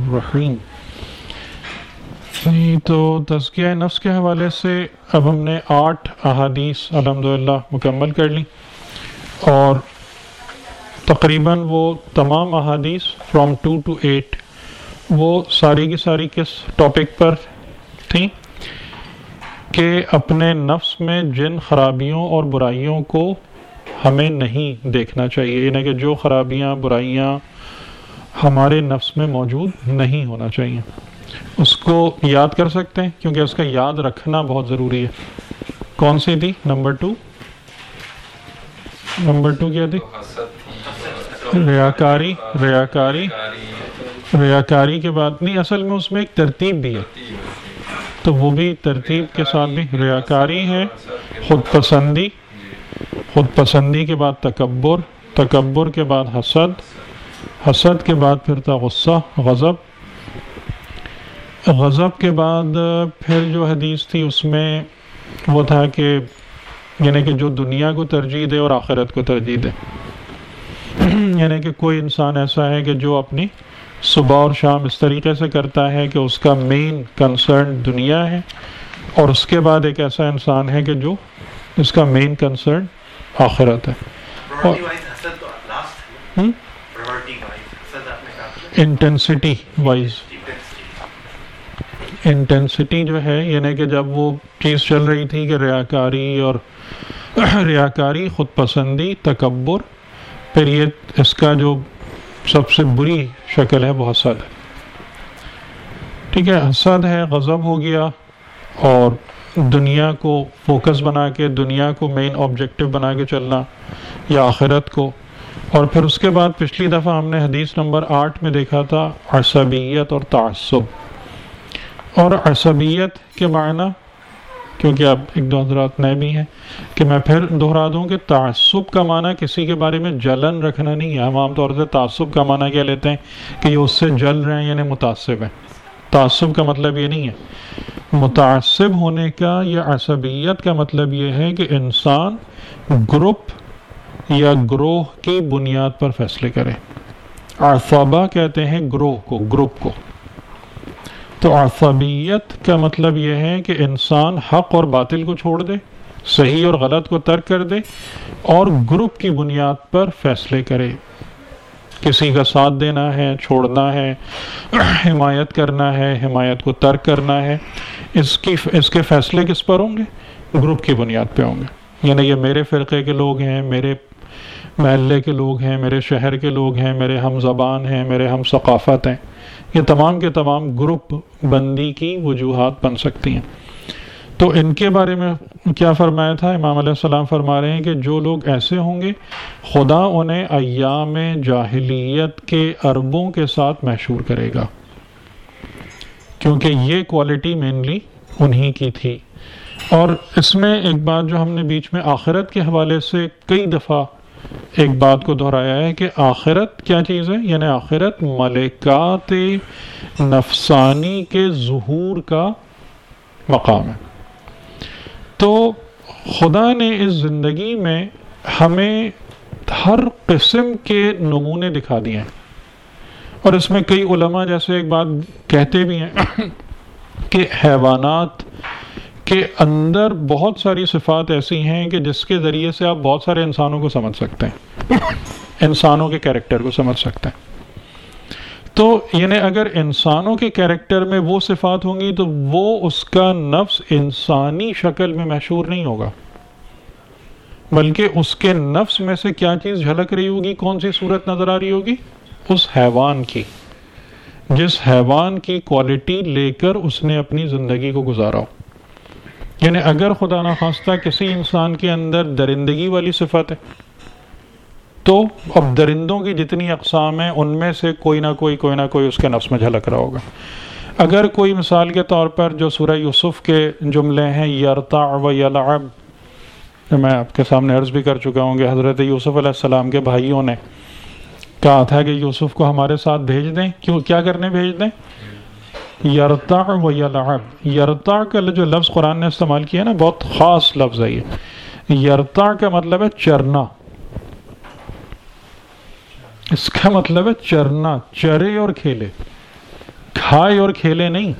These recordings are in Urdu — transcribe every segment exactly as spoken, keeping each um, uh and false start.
الرحیم. تو تزکیہ نفس کے حوالے سے اب ہم نے آٹھ احادیث الحمدللہ مکمل کر لی، اور تقریباً وہ تمام احادیث فرام ٹو ٹو ایٹ وہ ساری کی ساری کس ٹاپک پر تھیں کہ اپنے نفس میں جن خرابیوں اور برائیوں کو ہمیں نہیں دیکھنا چاہیے، یعنی کہ جو خرابیاں برائیاں ہمارے نفس میں موجود نہیں ہونا چاہیے. اس کو یاد کر سکتے ہیں کیونکہ اس کا یاد رکھنا بہت ضروری ہے. کون سی تھی؟ نمبر ٹو نمبر ٹو کیا تھی؟ ریاکاری. ریاکاری ریاکاری کے بعد نہیں، اصل میں اس میں ایک ترتیب بھی ہے، تو وہ بھی ترتیب کے ساتھ بھی ریاکاری ہے. خود پسندی، خود پسندی کے بعد تکبر، تکبر کے بعد حسد، حسد کے بعد پھر تھا غصہ، غضب، غضب کے بعد پھر جو حدیث تھی اس میں وہ تھا کہ یعنی کہ جو دنیا کو ترجیح دے اور آخرت کو ترجیح دے. یعنی کہ کوئی انسان ایسا ہے کہ جو اپنی صبح اور شام اس طریقے سے کرتا ہے کہ اس کا مین کنسرن دنیا ہے، اور اس کے بعد ایک ایسا انسان ہے کہ جو اس کا مین کنسرن آخرت ہے. انٹینسٹی وائز، انٹینسٹی جو ہے یعنی کہ جب وہ چیز چل رہی تھی کہ ریاکاری اور ریاکاری، خود پسندی، تکبر، پھر یہ اس کا جو سب سے بری شکل ہے وہ حسد ہے. ٹھیک ہے، حسد ہے، غضب ہو گیا، اور دنیا کو فوکس بنا کے، دنیا کو مین آبجیکٹو بنا کے چلنا یا آخرت کو. اور پھر اس کے بعد پچھلی دفعہ ہم نے حدیث نمبر آٹھ میں دیکھا تھا عصبیت اور تعصب. اور عصبیت کے معنی، کیونکہ اب ایک دو حضرات نئے بھی ہیں، کہ میں پھر دہرا دوں کہ تعصب کا معنی کسی کے بارے میں جلن رکھنا نہیں ہے. ہم عام طور سے تعصب کا معنی کیا لیتے ہیں کہ یہ اس سے جل رہے ہیں یعنی متعصب ہیں. تعصب کا مطلب یہ نہیں ہے. متعصب ہونے کا یا عصبیت کا مطلب یہ ہے کہ انسان گروپ یا گروہ کی بنیاد پر فیصلے کرے. عصبہ کہتے ہیں گروہ کو، گروپ کو. تو عصبیت کا مطلب یہ ہے کہ انسان حق اور باطل کو چھوڑ دے، صحیح اور غلط کو ترک کر دے، اور گروپ کی بنیاد پر فیصلے کرے. کسی کا ساتھ دینا ہے، چھوڑنا ہے، حمایت کرنا ہے، حمایت کو ترک کرنا ہے. اس کی اس کے فیصلے کس پر ہوں گے؟ گروپ کی بنیاد پہ ہوں گے. یعنی یہ میرے فرقے کے لوگ ہیں، میرے محلے کے لوگ ہیں، میرے شہر کے لوگ ہیں، میرے ہم زبان ہیں، میرے ہم ثقافت ہیں. یہ تمام کے تمام گروپ بندی کی وجوہات بن سکتی ہیں. تو ان کے بارے میں کیا فرمایا تھا؟ امام علیہ السلام فرما رہے ہیں کہ جو لوگ ایسے ہوں گے خدا انہیں ایام جاہلیت کے عربوں کے ساتھ محشور کرے گا، کیونکہ یہ کوالٹی مینلی انہی کی تھی. اور اس میں ایک بات جو ہم نے بیچ میں آخرت کے حوالے سے کئی دفعہ ایک بات کو دہرایا ہے کہ آخرت کیا چیز ہے، یعنی آخرت ملکات نفسانی کے ظہور کا مقام ہے. تو خدا نے اس زندگی میں ہمیں ہر قسم کے نمونے دکھا دیے ہیں، اور اس میں کئی علماء جیسے ایک بات کہتے بھی ہیں کہ حیوانات کے اندر بہت ساری صفات ایسی ہیں کہ جس کے ذریعے سے آپ بہت سارے انسانوں کو سمجھ سکتے ہیں، انسانوں کے کیریکٹر کو سمجھ سکتے ہیں. تو یعنی اگر انسانوں کے کیریکٹر میں وہ صفات ہوں گی تو وہ اس کا نفس انسانی شکل میں محشور نہیں ہوگا، بلکہ اس کے نفس میں سے کیا چیز جھلک رہی ہوگی، کون سی صورت نظر آ رہی ہوگی؟ اس حیوان کی، جس حیوان کی کوالٹی لے کر اس نے اپنی زندگی کو گزارا ہو. یعنی اگر خدا نخواستہ کسی انسان کے اندر درندگی والی صفت ہے تو اب درندوں کی جتنی اقسام ہیں ان میں سے کوئی نہ کوئی کوئی نہ کوئی اس کے نفس میں جھلک رہا ہوگا. اگر کوئی مثال کے طور پر جو سورہ یوسف کے جملے ہیں یرتع و یلعب، میں آپ کے سامنے عرض بھی کر چکا ہوں کہ حضرت یوسف علیہ السلام کے بھائیوں نے کہا تھا کہ یوسف کو ہمارے ساتھ بھیج دیں. کیوں کیا کرنے بھیج دیں؟ یرتع و یلعب. یرتع کا جو لفظ قرآن نے استعمال کیا نا بہت خاص لفظ ہے یہ. یرتع کا مطلب ہے چرنا، اس کا مطلب ہے چرنا، چرے اور کھیلے. کھائے اور کھیلے نہیں،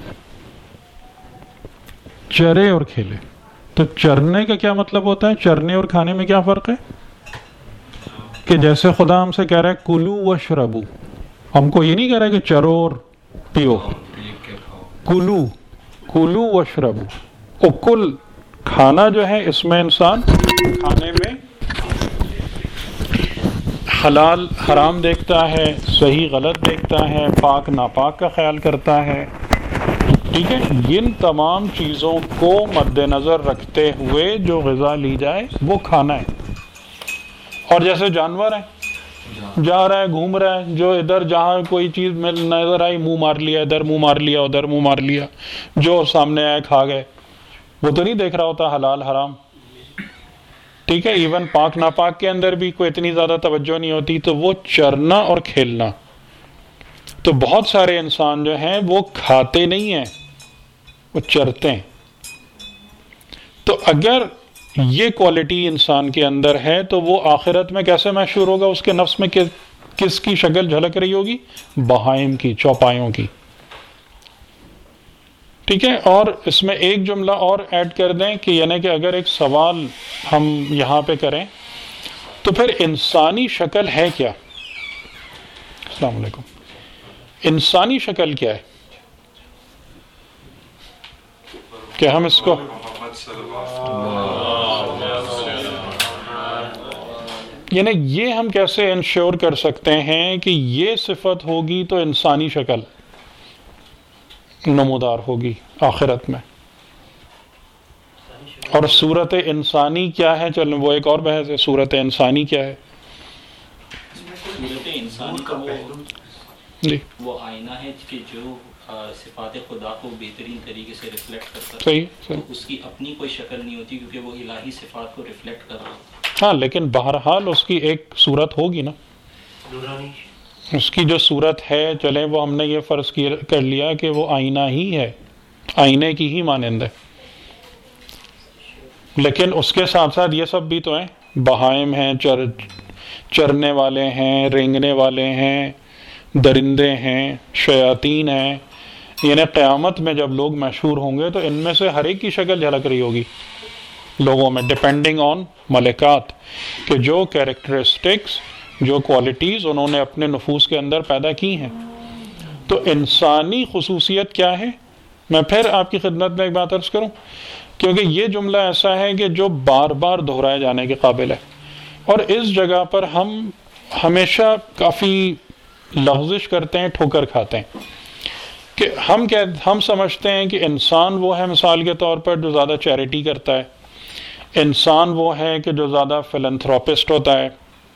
چرے اور کھیلے۔ تو چرنے کا کیا مطلب ہوتا ہے؟ چرنے اور کھانے میں کیا فرق ہے؟ کہ جیسے خدا ہم سے کہہ رہا ہے کلو واشربو، ہم کو یہ نہیں کہہ رہا ہے کہ چرو اور پیو، کلو کلو واشربو۔ اکل کھانا جو ہے، اس میں انسان کھانے میں حلال حرام دیکھتا ہے، صحیح غلط دیکھتا ہے، پاک ناپاک کا خیال کرتا ہے، ٹھیک ہے۔ ان تمام چیزوں کو مد نظر رکھتے ہوئے جو غذا لی جائے وہ کھانا ہے۔ اور جیسے جانور ہے، جا رہا ہے گھوم رہا ہے، جو ادھر جہاں کوئی چیز نظر آئی منہ مار لیا، ادھر منہ مار لیا، ادھر منہ مار لیا، جو سامنے آئے کھا گئے، وہ تو نہیں دیکھ رہا ہوتا حلال حرام، ٹھیک ہے۔ ایون پاک ناپاک کے اندر بھی کوئی اتنی زیادہ توجہ نہیں ہوتی۔ تو وہ چرنا اور کھیلنا، تو بہت سارے انسان جو ہیں وہ کھاتے نہیں ہیں، وہ چرتے ہیں۔ تو اگر یہ کوالٹی انسان کے اندر ہے تو وہ آخرت میں کیسے محشور ہوگا؟ اس کے نفس میں کس کی شکل جھلک رہی ہوگی؟ بہائم کی، چوپایوں کی، ٹھیک ہے۔ اور اس میں ایک جملہ اور ایڈ کر دیں کہ یعنی کہ اگر ایک سوال ہم یہاں پہ کریں تو پھر انسانی شکل ہے کیا؟ السلام علیکم۔ انسانی شکل کیا ہے کہ ہم اس کو یعنی یہ ہم کیسے انشور کر سکتے ہیں کہ یہ صفت ہوگی تو انسانی شکل نمودار ہوگی آخرت میں؟ اور صورت انسانی کیا ہے؟ چلو وہ ایک اور بحث ہے، صورت انسانی کیا ہے؟ صورت انسانی کا وہ جی وہ آئینہ ہے کہ جو صفات خدا کو بہترین طریقے سے ریفلیکٹ کرتا ہے۔ صحیح صحیح۔ تو اس کی اپنی کوئی شکل نہیں ہوتی کیونکہ وہ الہی صفات کو ریفلیکٹ کر رہا ہوتا ہے۔ ہاں، لیکن بہرحال اس کی ایک صورت ہوگی نا، اس کی جو صورت ہے، چلیں وہ ہم نے یہ فرض کر لیا کہ وہ آئینہ ہی ہے، آئینے کی ہی مانند ہے، لیکن اس کے ساتھ ساتھ یہ سب بھی تو ہیں، بہائم ہیں، چر چرنے والے ہیں، رینگنے والے ہیں، درندے ہیں، شیاطین ہیں۔ یعنی قیامت میں جب لوگ محشور ہوں گے تو ان میں سے ہر ایک کی شکل جھلک رہی ہوگی لوگوں میں، ڈپینڈنگ آن ملکات، کہ جو کیریکٹرسٹکس، جو کوالٹیز انہوں نے اپنے نفوس کے اندر پیدا کی ہیں۔ تو انسانی خصوصیت کیا ہے؟ میں پھر آپ کی خدمت میں ایک بات عرض کروں، کیونکہ یہ جملہ ایسا ہے کہ جو بار بار دہرائے جانے کے قابل ہے، اور اس جگہ پر ہم ہمیشہ کافی لغزش کرتے ہیں، ٹھوکر کھاتے ہیں، کہ ہم کہ ہم سمجھتے ہیں کہ انسان وہ ہے مثال کے طور پر جو زیادہ چیریٹی کرتا ہے، انسان وہ ہے کہ جو زیادہ فلنتھروپسٹ ہوتا ہے۔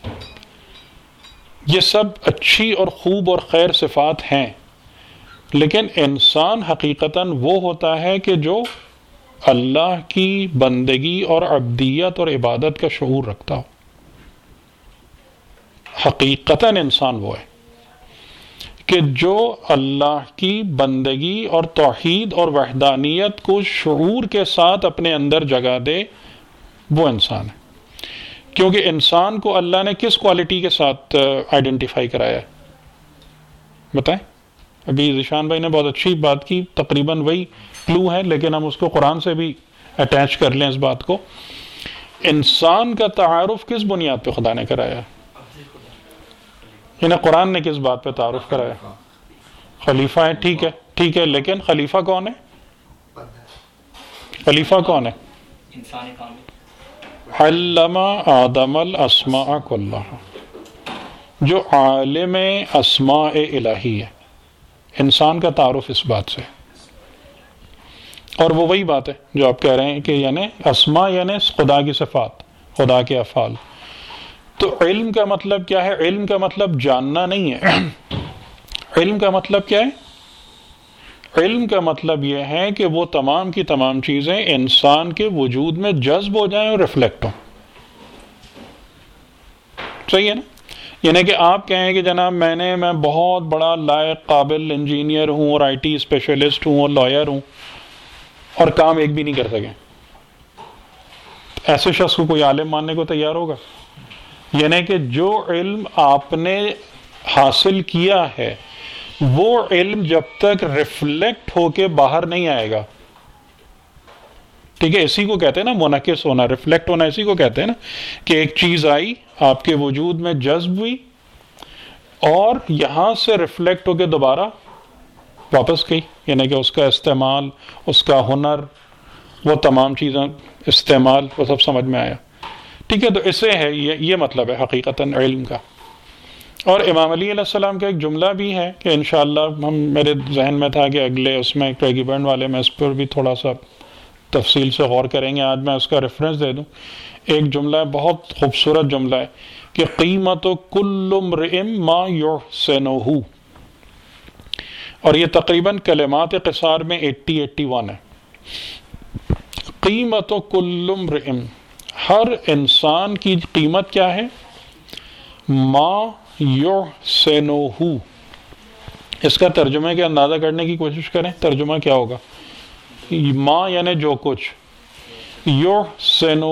یہ سب اچھی اور خوب اور خیر صفات ہیں، لیکن انسان حقیقتاً وہ ہوتا ہے کہ جو اللہ کی بندگی اور عبدیت اور عبادت کا شعور رکھتا ہو۔ حقیقتاً انسان وہ ہے کہ جو اللہ کی بندگی اور توحید اور وحدانیت کو شعور کے ساتھ اپنے اندر جگہ دے، وہ انسان ہے۔ کیونکہ انسان کو اللہ نے کس کوالٹی کے ساتھ آئیڈینٹیفائی کرایا ہے؟ بتائیں۔ ابھی ذیشان بھائی نے بہت اچھی بات کی، تقریباً وہی کلو ہے، لیکن ہم اس کو قرآن سے بھی اٹیچ کر لیں اس بات کو۔ انسان کا تعارف کس بنیاد پہ خدا نے کرایا ہے؟ یعنی قرآن نے کس بات پہ تعارف کرایا؟ خلیفہ ہے، ٹھیک ہے ٹھیک ہے، لیکن خلیفہ کون ہے؟ خلیفہ کون ہے؟ انسان کامل۔ علم آدم الاسماء کلہا، جو عالم اسماء الہی ہے۔ انسان کا تعارف اس بات سے، اور وہ وہی بات ہے جو آپ کہہ رہے ہیں کہ یعنی اسماء یعنی خدا کی صفات، خدا کے افعال۔ تو علم کا مطلب کیا ہے؟ علم کا مطلب جاننا نہیں ہے۔ علم کا مطلب کیا ہے؟ علم کا مطلب یہ ہے کہ وہ تمام کی تمام چیزیں انسان کے وجود میں جذب ہو جائیں اور ریفلیکٹ ہوں۔ صحیح ہے نا؟ یعنی کہ آپ کہیں کہ جناب میں نے میں بہت بڑا لائق قابل انجینئر ہوں اور آئی ٹی اسپیشلسٹ ہوں اور لائر ہوں، اور کام ایک بھی نہیں کر سکے، ایسے شخص کو کوئی عالم ماننے کو تیار ہوگا؟ یعنی کہ جو علم آپ نے حاصل کیا ہے، وہ علم جب تک ریفلیکٹ ہو کے باہر نہیں آئے گا، ٹھیک ہے، اسی کو کہتے ہیں نا منعکس ہونا، ریفلیکٹ ہونا اسی کو کہتے ہیں نا، کہ ایک چیز آئی آپ کے وجود میں جذب ہوئی اور یہاں سے ریفلیکٹ ہو کے دوبارہ واپس گئی، یعنی کہ اس کا استعمال، اس کا ہنر، وہ تمام چیزیں استعمال، وہ سب سمجھ میں آیا، ٹھیک ہے۔ تو اسے ہے یہ یہ مطلب ہے حقیقتاً علم کا۔ اور امام علی علیہ السلام کا ایک جملہ بھی ہے کہ انشاءاللہ ہم میرے ذہن میں تھا کہ اگلے اس میں کریگی برن والے میں اس پر بھی تھوڑا سا تفصیل سے غور کریں گے، آج میں اس کا ریفرنس دے دوں۔ ایک جملہ ہے، بہت خوبصورت جملہ ہے کہ قیمت کل امرئ ما یحسنہ، اور یہ تقریباً کلمات قصار میں اٹی ایٹی ون ہے۔ قیمت کل امرئ، ہر انسان کی قیمت کیا ہے؟ ما یحسنہ، اس کا ترجمے کے اندازہ کرنے کی کوشش کریں، ترجمہ کیا ہوگا؟ ما یعنی جو کچھ، یحسنہ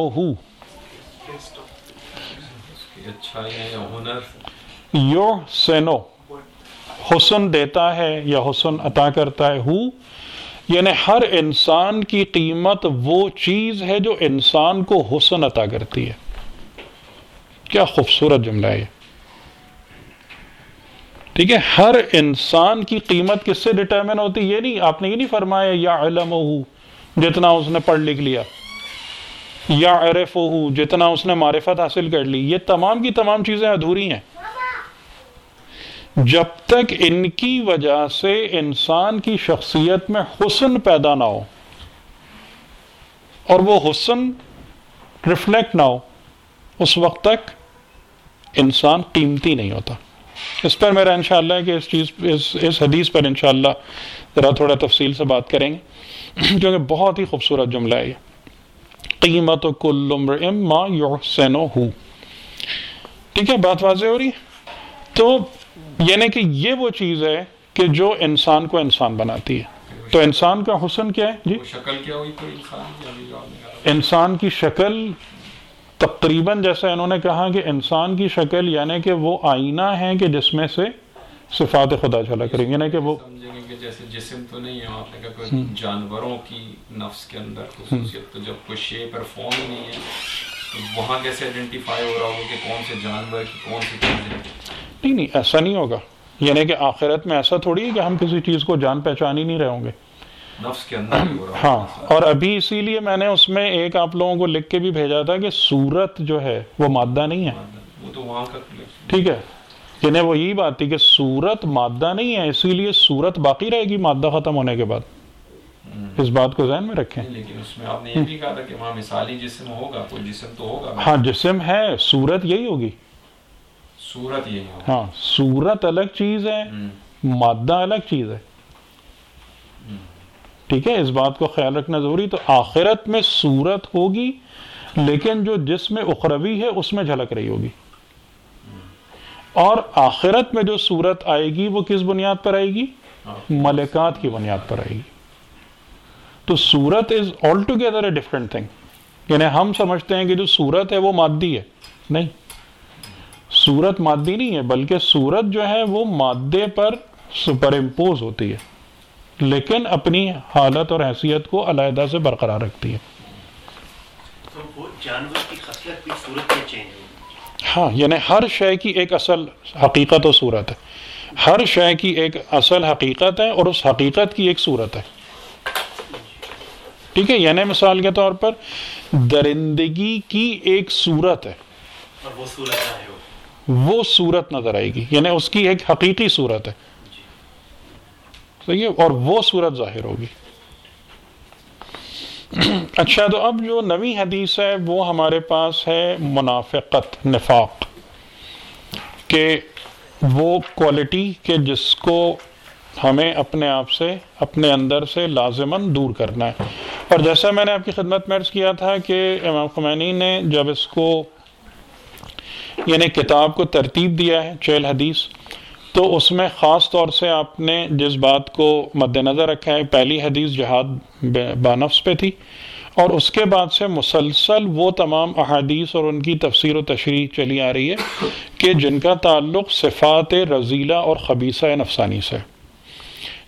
یحسنہ حسن دیتا ہے یا حسن عطا کرتا ہے، ہو یعنی ہر انسان کی قیمت وہ چیز ہے جو انسان کو حسن عطا کرتی ہے۔ کیا خوبصورت جملہ ہے یہ، ٹھیک ہے۔ ہر انسان کی قیمت کس سے ڈٹرمن ہوتی ہے؟ یہ نہیں، آپ نے یہ نہیں فرمایا یا علمہ، جتنا اس نے پڑھ لکھ لیا، یا عرفہ، جتنا اس نے معرفت حاصل کر لی، یہ تمام کی تمام چیزیں ادھوری ہیں جب تک ان کی وجہ سے انسان کی شخصیت میں حسن پیدا نہ ہو اور وہ حسن ریفلیکٹ نہ ہو، اس وقت تک انسان قیمتی نہیں ہوتا۔ اس پر میرا انشاءاللہ ہے کہ اس چیز اس, اس حدیث پر انشاءاللہ ذرا تھوڑا تفصیل سے بات کریں گے، کیونکہ بہت ہی خوبصورت جملہ ہے یہ، قیمت کل امرئ ما یحسنہ، ٹھیک ہے، بات واضح ہو رہی ہے؟ تو یعنی کہ یہ وہ چیز ہے کہ جو انسان کو انسان بناتی ہے۔ تو انسان کا حسن کیا ہے جی؟ شکل کیا ہوئی کوئی انسان؟ انسان کی شکل تقریباً جیسا انہوں نے کہا کہ انسان کی شکل یعنی کہ وہ آئینہ ہے کہ جس میں سے صفات خدا جھلک رہی، یعنی کہ وہ سمجھیں گے کہ جیسے جسم تو نہیں ہے، آپ نے کہا کوئی جانوروں کی نفس کے اندر خصوصیت، تو جب کوئی شیپ اور فارم نہیں ہے تو وہاں کیسے آئیڈینٹیفائی ہو رہا ہوگا کہ کون سے جانور کی کون سی چیز ہے؟ نہیں نہیں، ایسا نہیں ہوگا، یعنی کہ آخرت میں ایسا تھوڑی ہے کہ ہم کسی چیز کو جان پہچان ہی نہیں رہے ہوں گے، نفس کے اندر ہو رہا، ہاں۔ اور ابھی اسی لیے میں نے اس میں ایک آپ لوگوں کو لکھ کے بھی بھیجا تھا کہ صورت جو ہے وہ مادہ نہیں ہے، وہ تو وہاں کا ٹھیک ہے، یعنی وہ یہی بات تھی کہ صورت مادہ نہیں ہے، اسی لیے صورت باقی رہے گی مادہ ختم ہونے کے بعد، اس بات کو ذہن میں رکھیں۔ لیکن اس میں آپ نے یہ بھی کہا تھا کہ وہاں مثالی جسم ہوگا، کوئی جسم تو ہوگا، ہاں جسم ہے، صورت یہی ہوگی، صورت یہی ہوگا، ہاں صورت الگ چیز ہے، مادہ الگ چیز ہے، ٹھیک ہے، اس بات کو خیال رکھنا ضروری۔ تو آخرت میں صورت ہوگی لیکن جو جسم اخروی ہے اس میں جھلک رہی ہوگی، اور آخرت میں جو صورت آئے گی وہ کس بنیاد پر آئے گی؟ ملکات کی بنیاد پر آئے گی۔ تو صورت is all together a different thing, یعنی ہم سمجھتے ہیں کہ جو صورت ہے وہ مادی ہے، نہیں، صورت مادی نہیں ہے، بلکہ صورت جو ہے وہ مادے پر سپر امپوز ہوتی ہے لیکن اپنی حالت اور حیثیت کو علیحدہ سے برقرار رکھتی ہے۔ تو وہ جانور کی خصلت بھی صورت میں چینج ہوگی، ہاں، یعنی ہر شے کی ایک اصل حقیقت و صورت ہے، ہر شے کی ایک اصل حقیقت ہے اور اس حقیقت کی ایک صورت ہے، ٹھیک ہے، یعنی مثال کے طور پر درندگی کی ایک صورت ہے اور وہ صورت ظاہر ہوگی، وہ صورت نظر آئے گی، یعنی اس کی ایک حقیقی صورت ہے، صحیح ہے، اور وہ صورت ظاہر ہوگی۔ اچھا، تو اب جو نویں حدیث ہے وہ ہمارے پاس ہے منافقت، نفاق، کہ وہ کوالٹی کہ جس کو ہمیں اپنے آپ سے، اپنے اندر سے لازماً دور کرنا ہے۔ اور جیسا میں نے آپ کی خدمت میں عرض کیا تھا کہ امام خمینی نے جب اس کو یعنی کتاب کو ترتیب دیا ہے چہل حدیث، تو اس میں خاص طور سے آپ نے جس بات کو مد نظر رکھا ہے، پہلی حدیث جہاد بانفس پہ تھی، اور اس کے بعد سے مسلسل وہ تمام احادیث اور ان کی تفسیر و تشریح چلی آ رہی ہے کہ جن کا تعلق صفات رذیلہ اور خبیثہ نفسانی سے،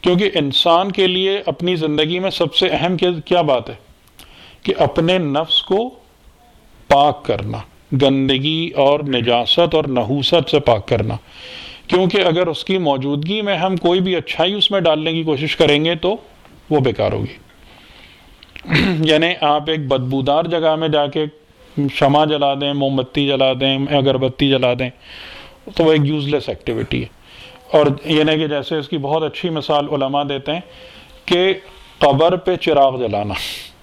کیونکہ انسان کے لیے اپنی زندگی میں سب سے اہم کیا بات ہے کہ اپنے نفس کو پاک کرنا، گندگی اور نجاست اور نحوست سے پاک کرنا، کیونکہ اگر اس کی موجودگی میں ہم کوئی بھی اچھائی اس میں ڈالنے کی کوشش کریں گے تو وہ بیکار ہوگی۔ یعنی آپ ایک بدبودار جگہ میں جا کے شمع جلا دیں، موم بتی جلا دیں، اگربتی جلا دیں، تو وہ ایک یوز لیس ایکٹیویٹی ہے۔ اور یعنی کہ جیسے اس کی بہت اچھی مثال علماء دیتے ہیں کہ قبر پہ چراغ جلانا،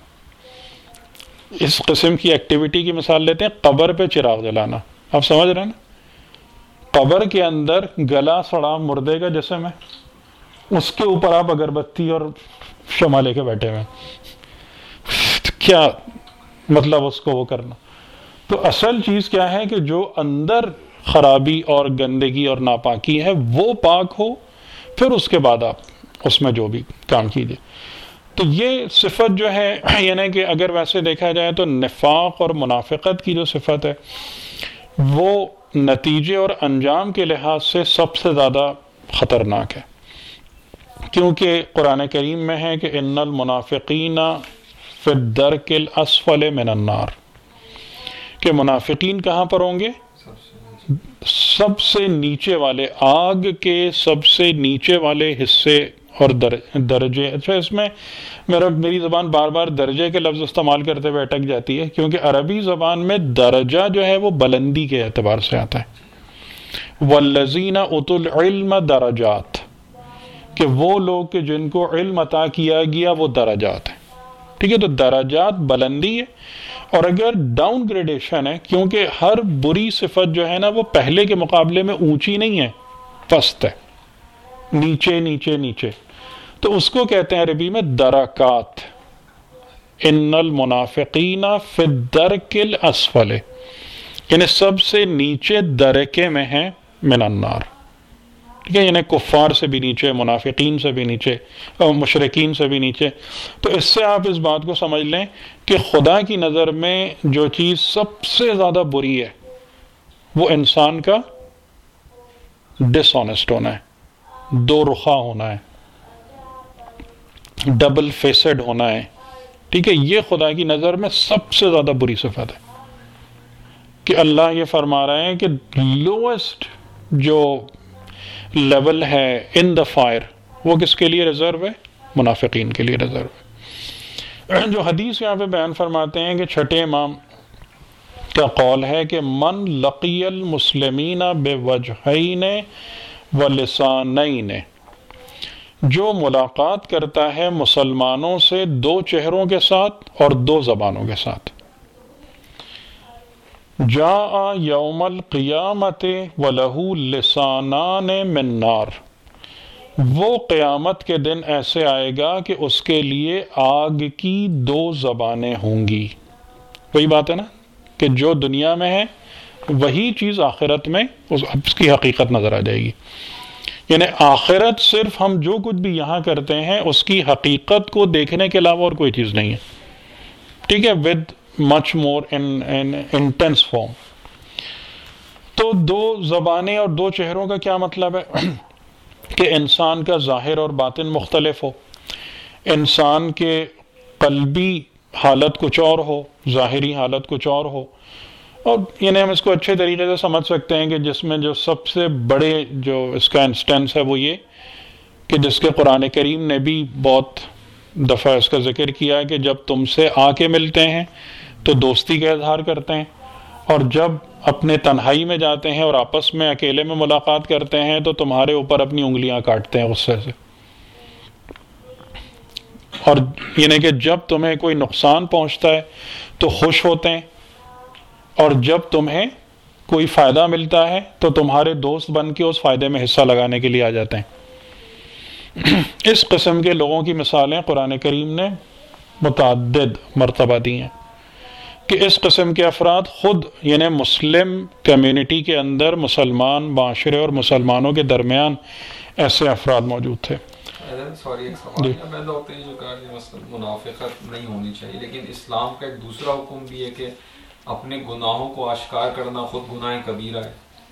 اس قسم کی ایکٹیویٹی کی مثال لیتے ہیں قبر پہ چراغ جلانا۔ آپ سمجھ رہے ہیں نا؟ قبر کے اندر گلا سڑا مردے کا جسم ہے، اس کے اوپر آپ اگربتی اور شمع لے کے بیٹھے ہوئے، کیا مطلب اس کو وہ کرنا؟ تو اصل چیز کیا ہے کہ جو اندر خرابی اور گندگی اور ناپاکی ہے وہ پاک ہو، پھر اس کے بعد آپ اس میں جو بھی کام کیجیے۔ تو یہ صفت جو ہے، یعنی کہ اگر ویسے دیکھا جائے تو نفاق اور منافقت کی جو صفت ہے وہ نتیجے اور انجام کے لحاظ سے سب سے زیادہ خطرناک ہے، کیونکہ قرآن کریم میں ہے کہ ان المنافقین فی الدرک الاسفل من النار، کہ منافقین کہاں پر ہوں گے؟ سب سے نیچے والے، آگ کے سب سے نیچے والے حصے اور درجے۔ اچھا، اس میں میرا میری زبان بار بار درجے کے لفظ استعمال کرتے ہوئے اٹک جاتی ہے، کیونکہ عربی زبان میں درجہ جو ہے وہ بلندی کے اعتبار سے آتا ہے۔ والذین اوتوا العلم درجات، کہ وہ لوگ کہ جن کو علم عطا کیا گیا وہ درجات ہیں، ٹھیک ہے؟ تو درجات بلندی ہے، اور اگر ڈاؤن گریڈیشن ہے، کیونکہ ہر بری صفت جو ہے نا وہ پہلے کے مقابلے میں اونچی نہیں ہے، پست ہے، نیچے نیچے نیچے، تو اس کو کہتے ہیں عربی میں درکات۔ ان المنافقین فی الدرک الاسفل، یعنی سب سے نیچے درکے میں ہیں من النار، ٹھیک ہے؟ یعنی کفار سے بھی نیچے، منافقین سے بھی نیچے، اور مشرکین سے بھی نیچے۔ تو اس سے آپ اس بات کو سمجھ لیں کہ خدا کی نظر میں جو چیز سب سے زیادہ بری ہے وہ انسان کا ڈس آنیسٹ ہونا ہے، دو رخا ہونا ہے، ڈبل فیسڈ ہونا ہے، ٹھیک ہے؟ یہ خدا کی نظر میں سب سے زیادہ بری صفت ہے، کہ اللہ یہ فرما رہے ہیں کہ لوئسٹ جو لیول ہے ان دا فائر وہ کس کے لیے ریزرو ہے؟ منافقین کے لیے ریزرو ہے۔ جو حدیث یہاں پہ بیان فرماتے ہیں کہ چھٹے امام کا قول ہے کہ من لقی المسلمین بوجہین ولسانین، جو ملاقات کرتا ہے مسلمانوں سے دو چہروں کے ساتھ اور دو زبانوں کے ساتھ، جاء یوم القیامت وَلَهُ لسانان من نار، وہ قیامت کے دن ایسے آئے گا کہ اس کے لیے آگ کی دو زبانیں ہوں گی۔ وہی بات ہے نا کہ جو دنیا میں ہے وہی چیز آخرت میں اس کی حقیقت نظر آ جائے گی۔ یعنی آخرت صرف ہم جو کچھ بھی یہاں کرتے ہیں اس کی حقیقت کو دیکھنے کے علاوہ اور کوئی چیز نہیں ہے، ٹھیک ہے؟ With much more in intense form. تو دو زبانیں اور دو چہروں کا کیا مطلب ہے؟ کہ انسان کا ظاہر اور باطن مختلف ہو، انسان کے قلبی حالت کچھ اور ہو، ظاہری حالت کچھ اور ہو۔ اور یعنی ہم اس کو اچھے طریقے سے سمجھ سکتے ہیں کہ جس میں جو سب سے بڑے جو اس کا انسٹنس ہے وہ یہ کہ جس کے قرآن کریم نے بھی بہت دفعہ اس کا ذکر کیا ہے کہ جب تم سے آ کے ملتے ہیں تو دوستی کا اظہار کرتے ہیں، اور جب اپنے تنہائی میں جاتے ہیں اور آپس میں اکیلے میں ملاقات کرتے ہیں تو تمہارے اوپر اپنی انگلیاں کاٹتے ہیں غصے سے۔ اور یعنی کہ جب تمہیں کوئی نقصان پہنچتا ہے تو خوش ہوتے ہیں، اور جب تمہیں کوئی فائدہ ملتا ہے تو تمہارے دوست بن کے اس فائدے میں حصہ لگانے کے لیے آ جاتے ہیں۔ اس قسم کے لوگوں کی مثالیں قرآن کریم نے متعدد مرتبہ دی ہیں کہ اس قسم کے افراد خود یعنی مسلم کمیونٹی کے اندر، مسلمان معاشرے اور مسلمانوں کے درمیان ایسے افراد موجود تھے۔ سوری ایک سوال پیدا ہوتے ہیں جو کہا کہ مثلا منافقت نہیں ہونی چاہیے، لیکن اسلام کا ایک دوسرا حکم بھی ہے کہ اپنے گناہوں کو آشکار کرنا خود گناہ کبیرہ ہے،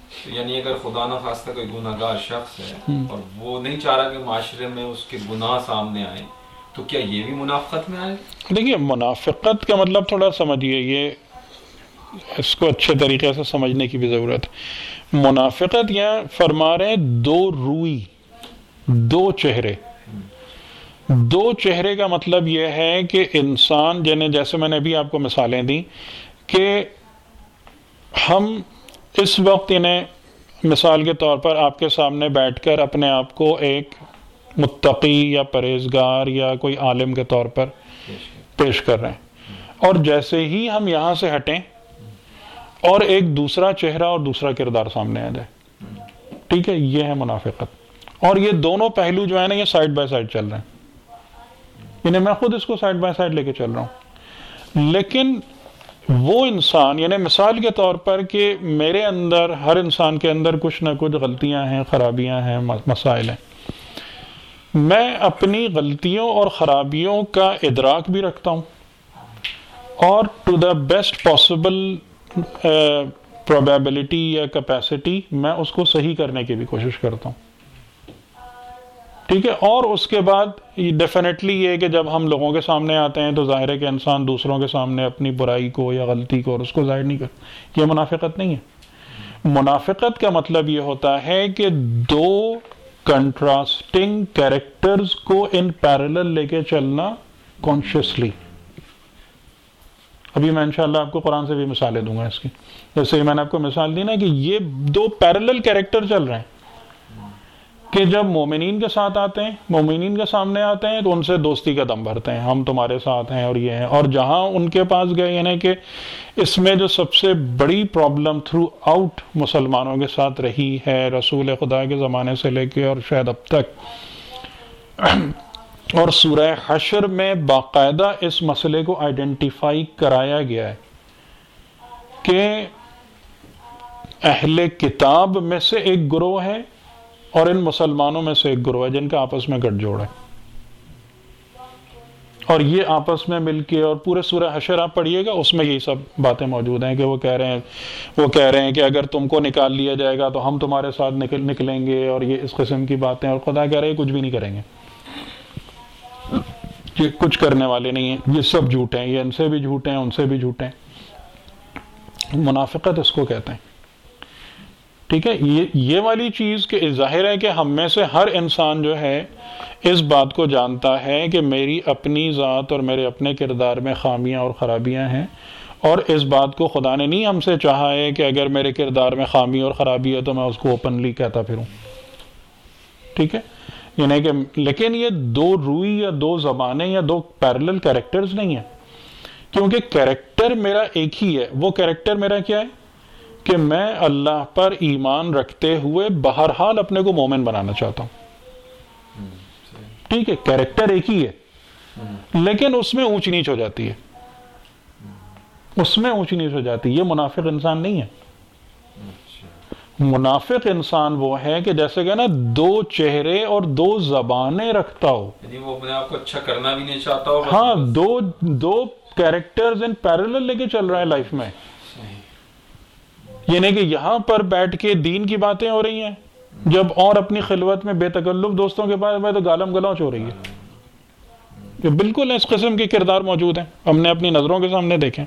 یعنی اگر خدا نہ خواستہ کوئی گناہ گار شخص ہے اور وہ نہیں چاہ رہا کہ معاشرے میں اس کے گناہ سامنے آئے تو کیا یہ بھی منافقت میں آئے؟ دیکھیے منافقت کا مطلب تھوڑا سمجھیے، یہ اس کو اچھے طریقے سے سمجھنے کی بھی ضرورت ہے۔ منافقت یہاں فرما رہے ہیں دو روئی، دو چہرے۔ دو چہرے کا مطلب یہ ہے کہ انسان جنہیں، جیسے میں نے ابھی آپ کو مثالیں دیں کہ ہم اس وقت انہیں مثال کے طور پر آپ کے سامنے بیٹھ کر اپنے آپ کو ایک متقی یا پرہیزگار یا کوئی عالم کے طور پر پیش کر رہے ہیں، اور جیسے ہی ہم یہاں سے ہٹیں اور ایک دوسرا چہرہ اور دوسرا کردار سامنے آ جائے، ٹھیک ہے، یہ ہے منافقت۔ اور یہ دونوں پہلو جو ہے نا، یہ سائڈ بائی سائڈ چل رہے ہیں، یعنی میں خود اس کو سائڈ بائی سائڈ لے کے چل رہا ہوں۔ لیکن وہ انسان، یعنی مثال کے طور پر کہ میرے اندر، ہر انسان کے اندر کچھ نہ کچھ غلطیاں ہیں، خرابیاں ہیں، مسائل ہیں، میں اپنی غلطیوں اور خرابیوں کا ادراک بھی رکھتا ہوں، اور to the best possible probability یا کیپیسٹی میں اس کو صحیح کرنے کی بھی کوشش کرتا ہوں، ٹھیک ہے۔ اور اس کے بعد ڈیفینیٹلی یہ کہ جب ہم لوگوں کے سامنے آتے ہیں تو ظاہر ہے کہ انسان دوسروں کے سامنے اپنی برائی کو یا غلطی کو اور اس کو ظاہر نہیں کرتا، یہ منافقت نہیں ہے۔ منافقت کا مطلب یہ ہوتا ہے کہ دو کنٹراسٹنگ کیریکٹرز کو ان پیرلل لے کے چلنا کانشیسلی۔ ابھی میں انشاءاللہ آپ کو قرآن سے بھی مثالیں دوں گا اس کی، جیسے میں نے آپ کو مثال دی نا کہ یہ دو پیرلل کیریکٹر چل رہے ہیں کہ جب مومنین کے ساتھ آتے ہیں، مومنین کے سامنے آتے ہیں تو ان سے دوستی کا دم بھرتے ہیں، ہم تمہارے ساتھ ہیں اور یہ ہیں، اور جہاں ان کے پاس گئے، یعنی کہ اس میں جو سب سے بڑی پرابلم تھرو آؤٹ مسلمانوں کے ساتھ رہی ہے رسول خدا کے زمانے سے لے کے اور شاید اب تک، اور سورہ حشر میں باقاعدہ اس مسئلے کو آئیڈینٹیفائی کرایا گیا ہے کہ اہل کتاب میں سے ایک گروہ ہے اور ان مسلمانوں میں سے ایک گروہ ہے جن کا آپس میں گٹھ جوڑ ہے، اور یہ آپس میں مل کے، اور پورے سورہ حشر آپ پڑھیے گا، اس میں یہی سب باتیں موجود ہیں کہ وہ کہہ رہے ہیں وہ کہہ رہے ہیں کہ اگر تم کو نکال لیا جائے گا تو ہم تمہارے ساتھ نکل نکلیں گے، اور یہ اس قسم کی باتیں، اور خدا کہہ رہے ہیں کچھ بھی نہیں کریں گے، یہ کچھ کرنے والے نہیں ہیں، یہ سب جھوٹے ہیں، یہ ان سے بھی جھوٹے ہیں، ان سے بھی جھوٹے ہیں۔ منافقت اس کو کہتے ہیں، ٹھیک ہے۔ یہ یہ والی چیز کہ ظاہر ہے کہ ہم میں سے ہر انسان جو ہے اس بات کو جانتا ہے کہ میری اپنی ذات اور میرے اپنے کردار میں خامیاں اور خرابیاں ہیں، اور اس بات کو خدا نے نہیں ہم سے چاہا ہے کہ اگر میرے کردار میں خامی اور خرابی ہے تو میں اس کو اوپنلی کہتا پھروں، ٹھیک ہے، یعنی کہ لیکن یہ دو روئی یا دو زبانیں یا دو پیرلل کیریکٹرز نہیں ہیں، کیونکہ کیریکٹر میرا ایک ہی ہے۔ وہ کیریکٹر میرا کیا ہے کہ میں اللہ پر ایمان رکھتے ہوئے بہرحال اپنے کو مومن بنانا چاہتا ہوں، ٹھیک ہے، کیریکٹر ایک ہی ہے، لیکن اس میں اونچ نیچ ہو جاتی ہے، اس میں اونچ نیچ ہو جاتی ہے۔ یہ منافق انسان نہیں ہے۔ منافق انسان وہ ہے کہ جیسے کہ نا دو چہرے اور دو زبانیں رکھتا ہو، یعنی وہ اپنے آپ کو اچھا کرنا بھی نہیں چاہتا ہو، ہاں، دو دو کیریکٹرز ان پیرلل لے کے چل رہا ہے لائف میں، یعنی کہ یہاں پر بیٹھ کے دین کی باتیں ہو رہی ہیں، جب اور اپنی خلوت میں بے تکلف دوستوں کے پاس میں تو گالم گلوچ ہو رہی ہے۔ یہ بالکل اس قسم کے کردار موجود ہیں، ہم نے اپنی نظروں کے سامنے دیکھیں۔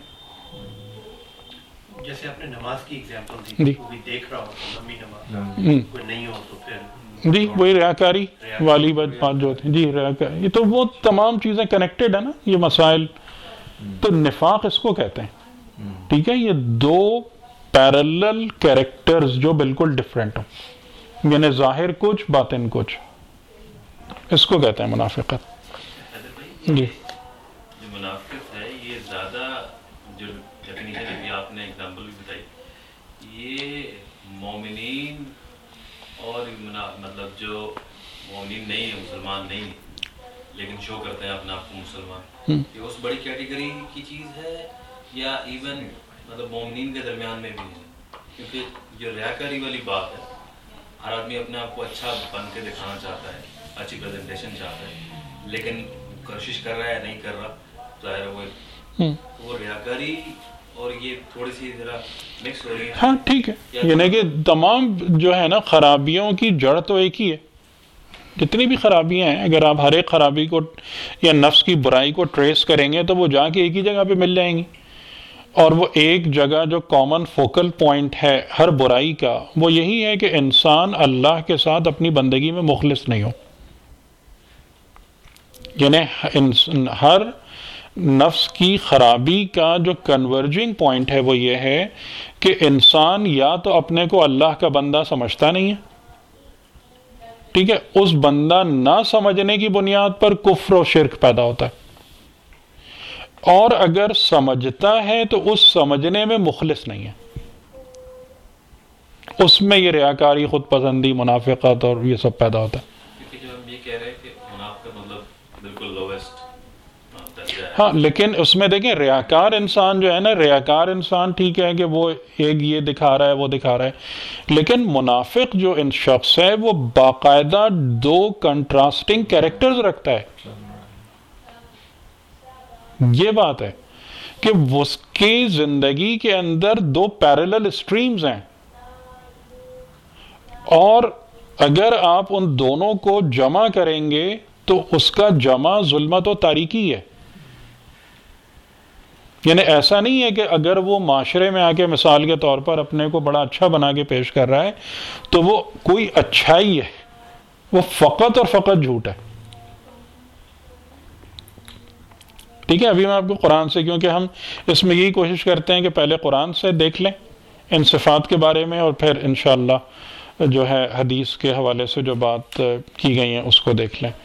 جیسے آپ نے نماز کی ایگزامپل دی، کوئی دیکھ رہا ہو تو لمبی نماز، کوئی نہیں ہو تو پھر جی وہی ریاکاری والی بات جو ہوتی ہے، جی ریاکاری، یہ تو وہ تمام چیزیں کنیکٹڈ ہیں نا، یہ مسائل۔ تو نفاق اس کو کہتے ہیں، ٹھیک ہے، یہ دو پیرلل کیریکٹرز جو بالکل ڈیفرنٹ ہوں، یعنی ظاہر کچھ باطن کچھ، اس کو کہتے ہیں منافقت۔ جی جو منافق ہے یہ زیادہ جو ڈیفینیشن ابھی آپ نے ایگزامپل بھی بتائی، یہ مومنین اور مطلب جو مومنین نہیں ہے، مسلمان نہیں ہے لیکن شو کرتے ہیں اپنے آپ کو مسلمان، یہ اس بڑی کیٹیگری کی چیز ہے، یا ایون مطلب مومنین کے درمیان میں بھی ہے؟ کیونکہ جو ریاکاری والی بات ہے، ہر آدمی اپنے آپ کو اچھا بن کے دکھانا چاہتا ہے، اچھی پریزنٹیشن چاہتا ہے، لیکن کوشش کر رہا ہے یا نہیں کر رہا، ظاہر ہے وہ وہ ریاکاری اور یہ تھوڑی سی ذرا مکس ہو رہی ہے. ہاں ٹھیک ہے, یعنی کہ تمام جو ہے نا خرابیوں کی جڑ تو ایک ہی ہے. جتنی بھی خرابیاں ہیں اگر آپ ہر ایک خرابی کو یا نفس کی برائی کو ٹریس کریں گے تو وہ جا کے ایک ہی جگہ پہ مل جائیں گی, اور وہ ایک جگہ جو کامن فوکل پوائنٹ ہے ہر برائی کا وہ یہی ہے کہ انسان اللہ کے ساتھ اپنی بندگی میں مخلص نہیں ہو. یعنی ہر نفس کی خرابی کا جو کنورجنگ پوائنٹ ہے وہ یہ ہے کہ انسان یا تو اپنے کو اللہ کا بندہ سمجھتا نہیں ہے, ٹھیک ہے, اس بندہ نہ سمجھنے کی بنیاد پر کفر و شرک پیدا ہوتا ہے, اور اگر سمجھتا ہے تو اس سمجھنے میں مخلص نہیں ہے, اس میں یہ ریاکاری, خود پسندی, منافقت اور یہ سب پیدا ہوتا ہے. کیونکہ جو ہم یہ کہہ رہے ہیں کہ منافقت مطلب بالکل لویسٹ. ہاں لیکن اس میں دیکھیں ریاکار انسان جو ہے نا, ریاکار انسان ٹھیک ہے کہ وہ ایک یہ دکھا رہا ہے وہ دکھا رہا ہے, لیکن منافق جو ان شخص ہے وہ باقاعدہ دو کنٹراسٹنگ کیریکٹرز رکھتا ہے. یہ بات ہے کہ اس کی زندگی کے اندر دو پیرلل اسٹریمز ہیں, اور اگر آپ ان دونوں کو جمع کریں گے تو اس کا جمع ظلمت و تاریکی ہے. یعنی ایسا نہیں ہے کہ اگر وہ معاشرے میں آ کے مثال کے طور پر اپنے کو بڑا اچھا بنا کے پیش کر رہا ہے تو وہ کوئی اچھائی ہے, وہ فقط اور فقط جھوٹ ہے. ٹھیک ہے, ابھی میں آپ کو قرآن سے, کیونکہ ہم اس میں یہی کوشش کرتے ہیں کہ پہلے قرآن سے دیکھ لیں ان صفات کے بارے میں, اور پھر انشاءاللہ جو ہے حدیث کے حوالے سے جو بات کی گئی ہیں اس کو دیکھ لیں.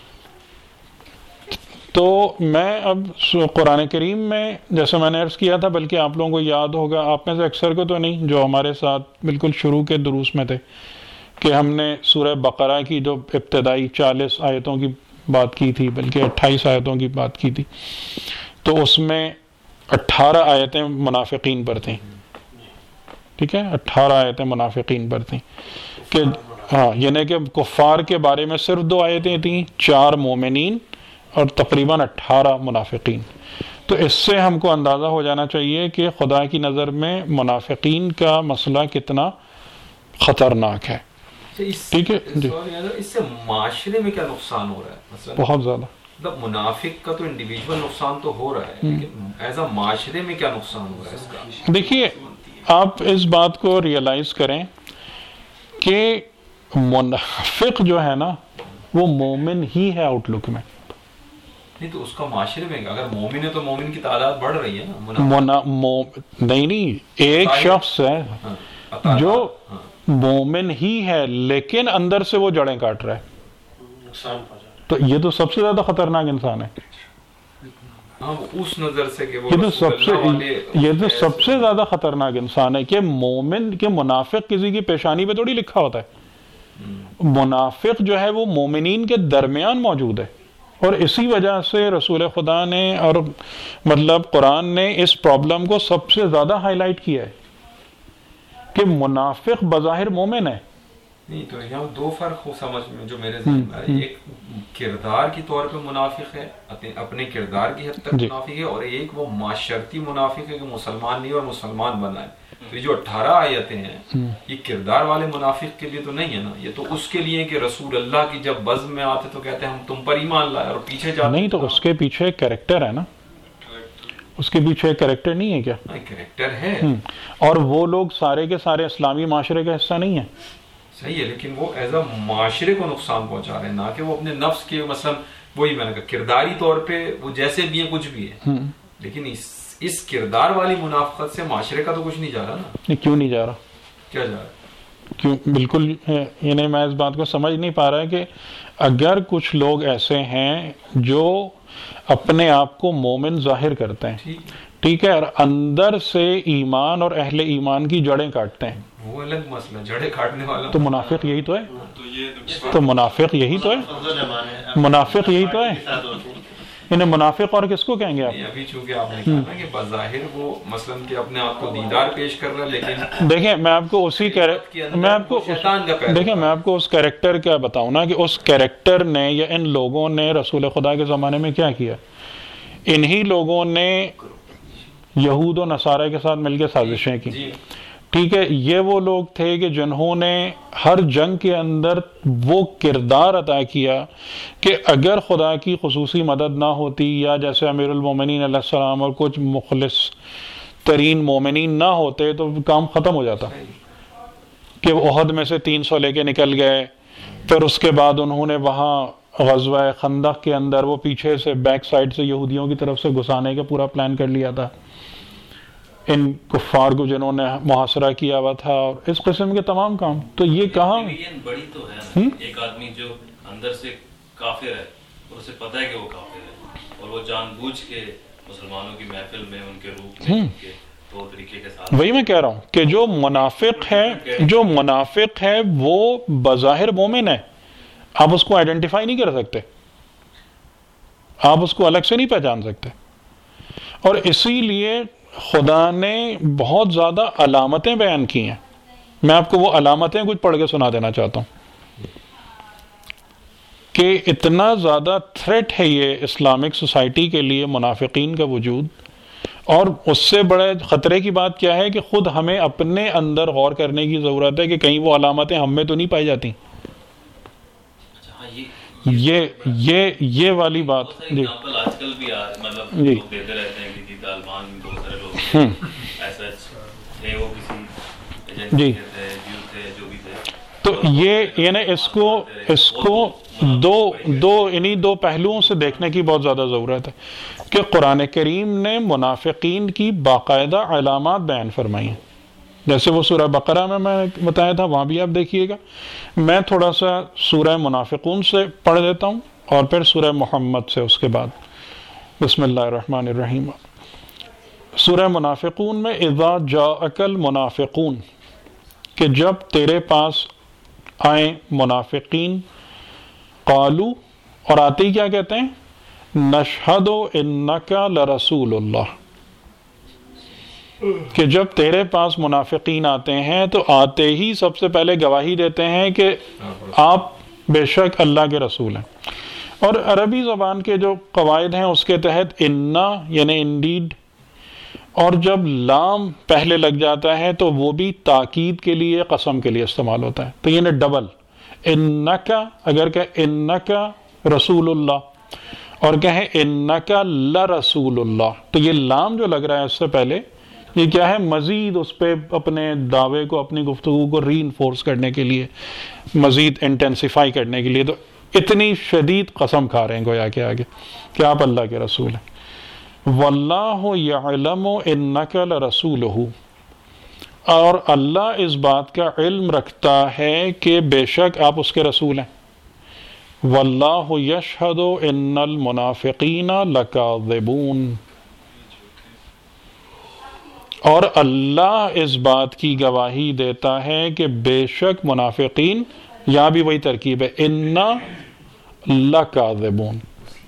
تو میں اب قرآن کریم میں جیسے میں نے عرض کیا تھا, بلکہ آپ لوگوں کو یاد ہوگا, آپ میں سے اکثر کو تو نہیں, جو ہمارے ساتھ بالکل شروع کے دروس میں تھے, کہ ہم نے سورہ بقرہ کی جو ابتدائی چالیس آیتوں کی بات کی تھی, بلکہ اٹھائیس آیتوں کی بات کی تھی, تو اس میں اٹھارہ آیتیں منافقین پر تھیں. ٹھیک ہے, اٹھارہ آیتیں منافقین پر تھیں, کہ ہاں یعنی کہ کفار کے بارے میں صرف دو آیتیں تھیں, چار مومنین اور تقریباً اٹھارہ منافقین. تو اس سے ہم کو اندازہ ہو جانا چاہیے کہ خدا کی نظر میں منافقین کا مسئلہ کتنا خطرناک ہے. ٹھیک ہے, اس سے معاشرے میں کیا نقصان ہو رہا ہے؟ بہت زیادہ. مطلب منافق کا تو انڈیویجول نقصان تو ہو رہا ہے, لیکن ایز اے معاشرے میں کیا نقصان ہو رہا ہے اس کا؟ دیکھیے آپ اس بات کو ریئلائز کریں کہ منافق جو ہے نا وہ مومن ہی ہے آؤٹ لک میں. نہیں تو اس کا معاشرے میں اگر مومن ہے تو مومن کی تعداد بڑھ رہی ہے نا. منا مو... نہیں نہیں ایک شخص ہے جو مومن ہی ہے لیکن اندر سے وہ جڑیں کاٹ رہا ہے, تو یہ تو سب سے زیادہ خطرناک انسان ہے. اس نظر سے کہ وہ یہ تو سب سے یہ تو سب سے زیادہ خطرناک انسان ہے کہ مومن کے منافق کسی کی پیشانی پہ تھوڑی لکھا ہوتا ہے. منافق جو ہے وہ مومنین کے درمیان موجود ہے, اور اسی وجہ سے رسول خدا نے اور مطلب قرآن نے اس پرابلم کو سب سے زیادہ ہائی لائٹ کیا ہے کہ منافق بظاہر مومن ہے. نہیں تو یہاں دو فرق ہو سمجھ میں جو میرے ذہن میں آئے, ایک کردار کی طور پہ منافق ہے, اپنے کردار کی حد تک منافق ہے, اور ایک وہ معاشرتی منافق ہے کہ مسلمان نہیں اور مسلمان بنا ہے. تو یہ جو اٹھارہ آیتیں ہیں یہ کردار والے منافق کے لیے تو نہیں ہے نا, یہ تو اس کے لیے کہ رسول اللہ کی جب بزم میں آتے تو کہتے ہیں ہم تم پر ایمان لائے, اور پیچھے جاتے نہیں تو اس کے پیچھے ایک کریکٹر ہے نا, اس کے پیچھے ایک کریکٹر نہیں ہے کیا؟ کریکٹر ہے, اور وہ لوگ سارے کے سارے اسلامی معاشرے کا حصہ نہیں ہے. صحیح ہے, لیکن وہ ایز اے معاشرے کو نقصان پہنچا رہے ہیں, نہ کہ وہ اپنے نفس کے مثلا وہی میں نے کہا کرداری طور پہ وہ جیسے بھی ہیں کچھ بھی ہے, لیکن اس اس کردار والی منافقت سے معاشرے کا تو کچھ نہیں جا رہا نا. کیوں نہیں جا رہا؟ کیا جا رہا؟ کیوں بالکل یعنی میں اس بات کو سمجھ نہیں پا رہا کہ اگر کچھ لوگ ایسے ہیں جو اپنے آپ کو مومن ظاہر کرتے ہیں, ٹھیک ہے, اور اندر سے ایمان اور اہل ایمان کی جڑیں کاٹتے ہیں, وہ الگ مسئلہ, جڑیں کاٹنے والا تو منافق یہی تو ہے. تو منافق یہی تو ہے منافق یہی تو ہے انہیں منافق اور کس کو کہیں گے آپ؟ ابھی چونکہ آپ نے کہا نا کہ بظاہر وہ مثلا کہ اپنے آپ کو دیدار پیش کر رہا ہے, لیکن دیکھیں میں آپ کو اسی میں آپ کو دیکھیں میں آپ کو اس کیریکٹر کیا بتاؤں نا کہ اس کیریکٹر نے یا ان لوگوں نے رسول خدا کے زمانے میں کیا کیا. انہی لوگوں نے یہود و نصارہ کے ساتھ مل کے سازشیں کی. ٹھیک ہے، یہ وہ لوگ تھے کہ جنہوں نے ہر جنگ کے اندر وہ کردار عطا کیا کہ اگر خدا کی خصوصی مدد نہ ہوتی یا جیسے امیر المومنین علیہ السلام اور کچھ مخلص ترین مومنین نہ ہوتے تو کام ختم ہو جاتا. کہ وہ احد میں سے تین سو لے کے نکل گئے، پھر اس کے بعد انہوں نے وہاں غزوہ خندق کے اندر وہ پیچھے سے بیک سائڈ سے یہودیوں کی طرف سے گھسانے کا پورا پلان کر لیا تھا ان کفار کو جنہوں نے محاصرہ کیا ہوا تھا، اور اس قسم کے تمام کام. تو یہ کہاں بڑی تو ہے ایک آدمی جو اندر سے کافر ہے اور اسے پتہ ہے کہ وہ کافر ہے اور وہ جان بوجھ کے مسلمانوں کی محفل میں ان کے روپ میں ان کے دو طریقے کے ساتھ. وہی میں کہہ رہا ہوں کہ جو منافق ہے جو منافق ہے وہ بظاہر مومن ہے، آپ اس کو آئیڈینٹیفائی نہیں کر سکتے، آپ اس کو الگ سے نہیں پہچان سکتے. اور اسی لیے خدا نے بہت زیادہ علامتیں بیان کی ہیں. میں آپ کو وہ علامتیں کچھ پڑھ کے سنا دینا چاہتا ہوں کہ اتنا زیادہ تھریٹ ہے یہ اسلامک سوسائٹی کے لیے منافقین کا وجود. اور اس سے بڑے خطرے کی بات کیا ہے کہ خود ہمیں اپنے اندر غور کرنے کی ضرورت ہے کہ کہیں وہ علامتیں ہم میں تو نہیں پائی جاتی. یہ یہ یہ والی بات جی آج کل بھی مطلب لوگ دیتے رہتے ہیں کہ طالبان میں بہت سارے لوگ ایسا تھے وہ کسی جی تھے جو بھی تھے. تو یہ یعنی اس کو اس کو دو دو انہی دو پہلوؤں سے دیکھنے کی بہت زیادہ ضرورت ہے کہ قرآن کریم نے منافقین کی باقاعدہ علامات بیان فرمائی ہیں. جیسے وہ سورہ بقرہ میں میں بتایا تھا، وہاں بھی آپ دیکھیے گا. میں تھوڑا سا سورہ منافقون سے پڑھ دیتا ہوں اور پھر سورہ محمد سے اس کے بعد. بسم اللہ الرحمن الرحیم. سورہ منافقون میں اذا جاءک المنافقون، کہ جب تیرے پاس آئیں منافقین، قالو، اور آتے ہی کیا کہتے ہیں؟ نشہد انک لرسول اللہ. کہ جب تیرے پاس منافقین آتے ہیں تو آتے ہی سب سے پہلے گواہی دیتے ہیں کہ آپ بے شک اللہ کے رسول ہیں. اور عربی زبان کے جو قواعد ہیں اس کے تحت انا یعنی انڈیڈ، اور جب لام پہلے لگ جاتا ہے تو وہ بھی تاکید کے لیے، قسم کے لیے استعمال ہوتا ہے. تو یعنی ڈبل انکا، اگر کہ انکا رسول اللہ اور کہیں انکا لرسول اللہ، تو یہ لام جو لگ رہا ہے اس سے پہلے یہ کیا ہے؟ مزید اس پہ اپنے دعوے کو، اپنی گفتگو کو ری انفورس کرنے کے لیے، مزید انٹینسیفائی کرنے کے لیے. تو اتنی شدید قسم کھا رہے ہیں گویا کہ آگے کہ آپ اللہ کے رسول ہیں. واللہ یعلم انک لرسولہ، اور اللہ اس بات کا علم رکھتا ہے کہ بے شک آپ اس کے رسول ہیں. واللہ یشہد ان المنافقین لکاذبون، اور اللہ اس بات کی گواہی دیتا ہے کہ بے شک منافقین، یہاں بھی وہی ترکیب ہے، انا لکاذبون،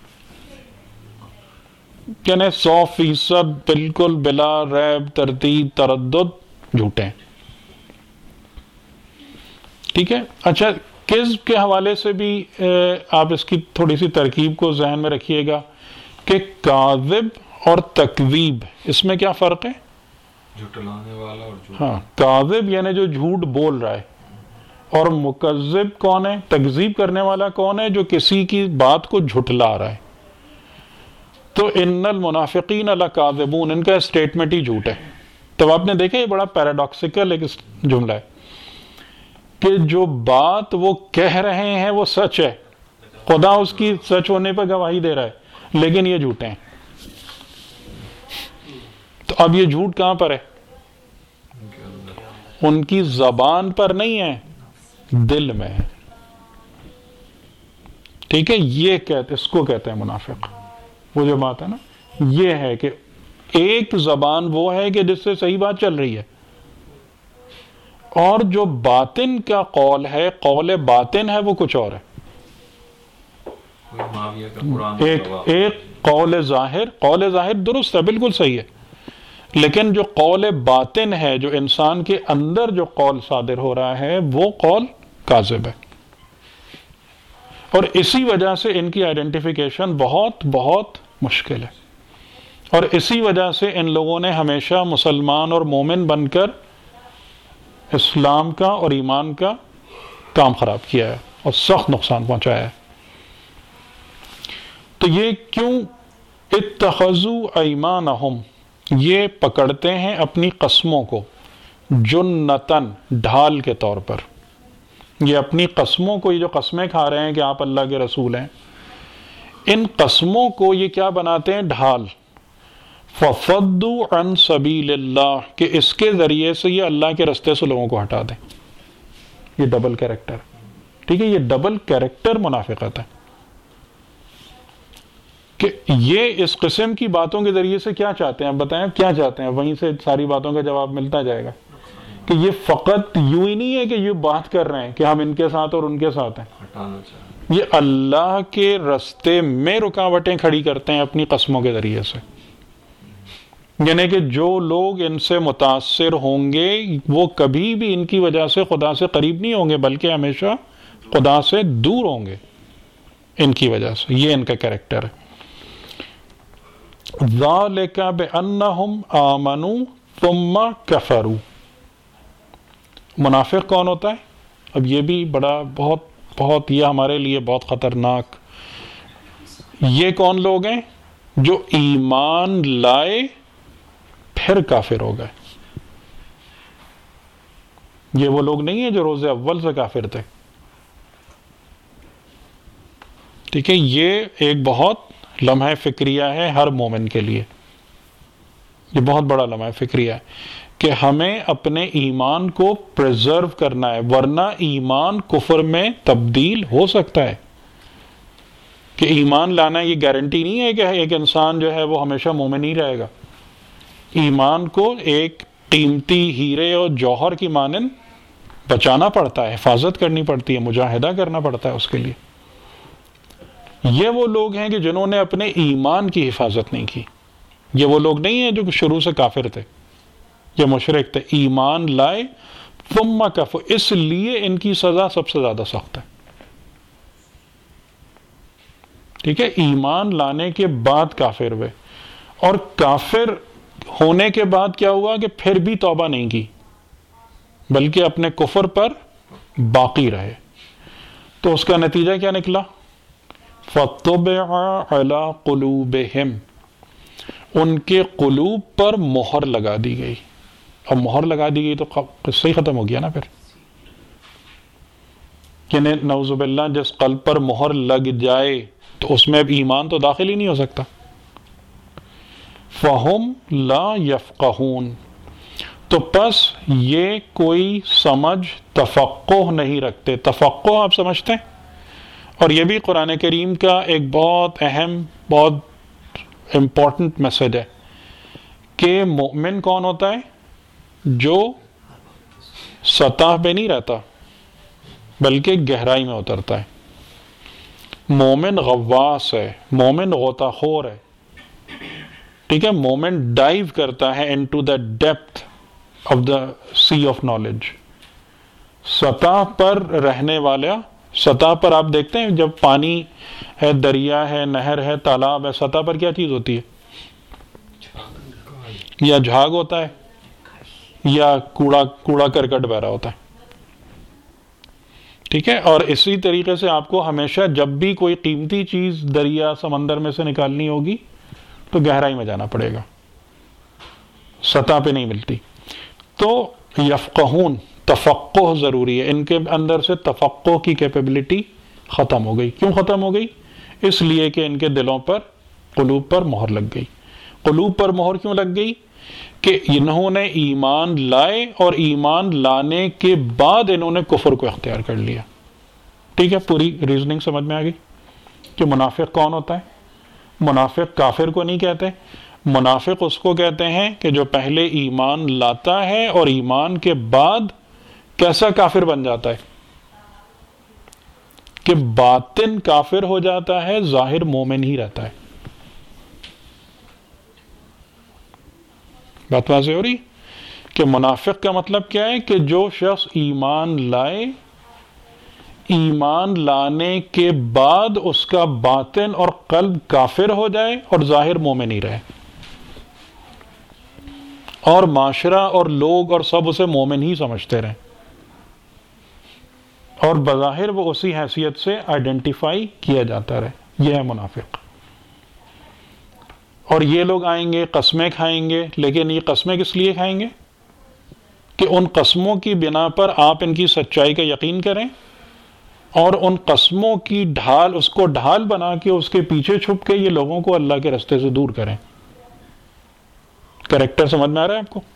یعنی سو فیصد بالکل بلا ریب تردید تردد جھوٹے ہیں. ٹھیک ہے. اچھا، کذب کے حوالے سے بھی آپ اس کی تھوڑی سی ترکیب کو ذہن میں رکھیے گا کہ کاذب اور تکذیب، اس میں کیا فرق ہے؟ جھٹلانے والا اور جھوٹ. ہاں، کاذب یعنی جو جھوٹ بول رہا ہے، اور مکذب کون ہے؟ تکذیب کرنے والا کون ہے؟ جو کسی کی بات کو جھٹلا رہا ہے. تو ان المنافقین لکاذبون، ان کا اسٹیٹمنٹ ہی جھوٹ ہے. تو آپ نے دیکھا یہ بڑا پیراڈاکسیکل ایک جملہ ہے کہ جو بات وہ کہہ رہے ہیں وہ سچ ہے، خدا اس کی سچ ہونے پر گواہی دے رہا ہے، لیکن یہ جھوٹے ہیں. تو اب یہ جھوٹ کہاں پر ہے؟ ان کی زبان پر نہیں ہے، دل میں ہے. ٹھیک ہے. یہ کہتے اس کو کہتے ہیں منافق. وہ جو بات ہے نا، یہ ہے کہ ایک زبان وہ ہے کہ جس سے صحیح بات چل رہی ہے، اور جو باطن کا قول ہے، قول باطن ہے، وہ کچھ اور ہے. ایک ایک قول ظاہر، قول ظاہر درست ہے، بالکل صحیح ہے، لیکن جو قول باطن ہے، جو انسان کے اندر جو قول صادر ہو رہا ہے، وہ قول کاذب ہے. اور اسی وجہ سے ان کی آئیڈینٹیفیکیشن بہت بہت مشکل ہے. اور اسی وجہ سے ان لوگوں نے ہمیشہ مسلمان اور مومن بن کر اسلام کا اور ایمان کا کام خراب کیا ہے اور سخت نقصان پہنچایا ہے. تو یہ کیوں؟ اتخذوا ایمانہم، یہ پکڑتے ہیں اپنی قسموں کو جنتن، ڈھال کے طور پر. یہ اپنی قسموں کو، یہ جو قسمیں کھا رہے ہیں کہ آپ اللہ کے رسول ہیں، ان قسموں کو یہ کیا بناتے ہیں؟ ڈھال. فَصَدُّوا عَن سَبِيلِ اللَّهِ، کہ اس کے ذریعے سے یہ اللہ کے رستے سے لوگوں کو ہٹا دیں. یہ ڈبل کیریکٹر، ٹھیک ہے، یہ ڈبل کیریکٹر منافقت ہے کہ یہ اس قسم کی باتوں کے ذریعے سے کیا چاہتے ہیں؟ بتائیں کیا چاہتے ہیں؟ وہیں سے ساری باتوں کا جواب ملتا جائے گا کہ یہ فقط یوں ہی نہیں ہے کہ یہ بات کر رہے ہیں کہ ہم ان کے ساتھ اور ان کے ساتھ ہیں، یہ اللہ کے رستے میں رکاوٹیں کھڑی کرتے ہیں اپنی قسموں کے ذریعے سے. یعنی کہ جو لوگ ان سے متاثر ہوں گے وہ کبھی بھی ان کی وجہ سے خدا سے قریب نہیں ہوں گے، بلکہ ہمیشہ خدا سے دور ہوں گے ان کی وجہ سے. یہ ان کا کیریکٹر ہے. ذَلِكَ بِأَنَّهُمْ آمَنُوا ثُمَّ كَفَرُوا. منافق کون ہوتا ہے؟ اب یہ بھی بڑا بہت بہت یہ ہمارے لیے بہت خطرناک. یہ کون لوگ ہیں؟ جو ایمان لائے پھر کافر ہو گئے. یہ وہ لوگ نہیں ہیں جو روز اول سے کافر تھے. ٹھیک ہے، یہ ایک بہت لمحہ فکریہ ہے ہر مومن کے لیے. یہ بہت بڑا لمحہ فکریہ ہے کہ ہمیں اپنے ایمان کو پریزرو کرنا ہے، ورنہ ایمان کفر میں تبدیل ہو سکتا ہے. کہ ایمان لانا یہ گارنٹی نہیں ہے کہ ایک انسان جو ہے وہ ہمیشہ مومن ہی رہے گا. ایمان کو ایک قیمتی ہیرے اور جوہر کی مانند بچانا پڑتا ہے، حفاظت کرنی پڑتی ہے، مجاہدہ کرنا پڑتا ہے اس کے لیے. یہ وہ لوگ ہیں کہ جنہوں نے اپنے ایمان کی حفاظت نہیں کی. یہ وہ لوگ نہیں ہیں جو شروع سے کافر تھے، یہ مشرک تھے. ایمان لائے ثم کفر، اس لیے ان کی سزا سب سے زیادہ سخت ہے. ٹھیک ہے، ایمان لانے کے بعد کافر ہوئے، اور کافر ہونے کے بعد کیا ہوا کہ پھر بھی توبہ نہیں کی بلکہ اپنے کفر پر باقی رہے. تو اس کا نتیجہ کیا نکلا؟ فَطُبِعَ عَلَىٰ قُلُوبِهِمْ، ان کے قلوب پر مہر لگا دی گئی. اب مہر لگا دی گئی تو قصہ ہی ختم ہو گیا نا پھر. یعنی نعوذ باللہ جس قلب پر مہر لگ جائے تو اس میں اب ایمان تو داخل ہی نہیں ہو سکتا. فَهُمْ لَا يَفْقَهُونَ، تو پس یہ کوئی سمجھ تفقہ نہیں رکھتے. تفقہ آپ سمجھتے ہیں؟ اور یہ بھی قرآن کریم کا ایک بہت اہم بہت امپورٹنٹ میسج ہے کہ مومن کون ہوتا ہے؟ جو سطح پہ نہیں رہتا بلکہ گہرائی میں اترتا ہے. مومن غواص ہے، مومن غوطہ خور ہے. ٹھیک ہے، مومن ڈائیو کرتا ہے into the depth of the sea of knowledge. سطح پر رہنے والا، سطح پر آپ دیکھتے ہیں جب پانی ہے، دریا ہے، نہر ہے، تالاب ہے، سطح پر کیا چیز ہوتی ہے؟ یا جھاگ ہوتا ہے یا کوڑا کوڑا کرکٹ بہ رہا ہوتا ہے. ٹھیک ہے، اور اسی طریقے سے آپ کو ہمیشہ جب بھی کوئی قیمتی چیز دریا سمندر میں سے نکالنی ہوگی تو گہرائی میں جانا پڑے گا، سطح پہ نہیں ملتی. تو یفقہون، تفقہ ضروری ہے. ان کے اندر سے تفقہ کی کیپیبلٹی ختم ہو گئی. کیوں ختم ہو گئی؟ اس لیے کہ ان کے دلوں پر، قلوب پر مہر لگ گئی. قلوب پر مہر کیوں لگ گئی؟ کہ انہوں نے ایمان لائے اور ایمان لانے کے بعد انہوں نے کفر کو اختیار کر لیا. ٹھیک ہے، پوری ریزننگ سمجھ میں آ گئی کہ منافق کون ہوتا ہے. منافق کافر کو نہیں کہتے، منافق اس کو کہتے ہیں کہ جو پہلے ایمان لاتا ہے اور ایمان کے بعد کیسا کافر بن جاتا ہے کہ باطن کافر ہو جاتا ہے، ظاہر مومن ہی رہتا ہے. بات واضح ہو رہی کہ منافق کا مطلب کیا ہے؟ کہ جو شخص ایمان لائے، ایمان لانے کے بعد اس کا باطن اور قلب کافر ہو جائے اور ظاہر مومن ہی رہے. اور معاشرہ اور لوگ اور سب اسے مومن ہی سمجھتے رہیں، اور بظاہر وہ اسی حیثیت سے آئیڈینٹیفائی کیا جاتا رہے. یہ ہے منافق. اور یہ لوگ آئیں گے قسمیں کھائیں گے، لیکن یہ قسمیں کس لیے کھائیں گے؟ کہ ان قسموں کی بنا پر آپ ان کی سچائی کا یقین کریں، اور ان قسموں کی ڈھال، اس کو ڈھال بنا کے اس کے پیچھے چھپ کے یہ لوگوں کو اللہ کے رستے سے دور کریں. کریکٹر سمجھ میں آ رہا ہے آپ کو؟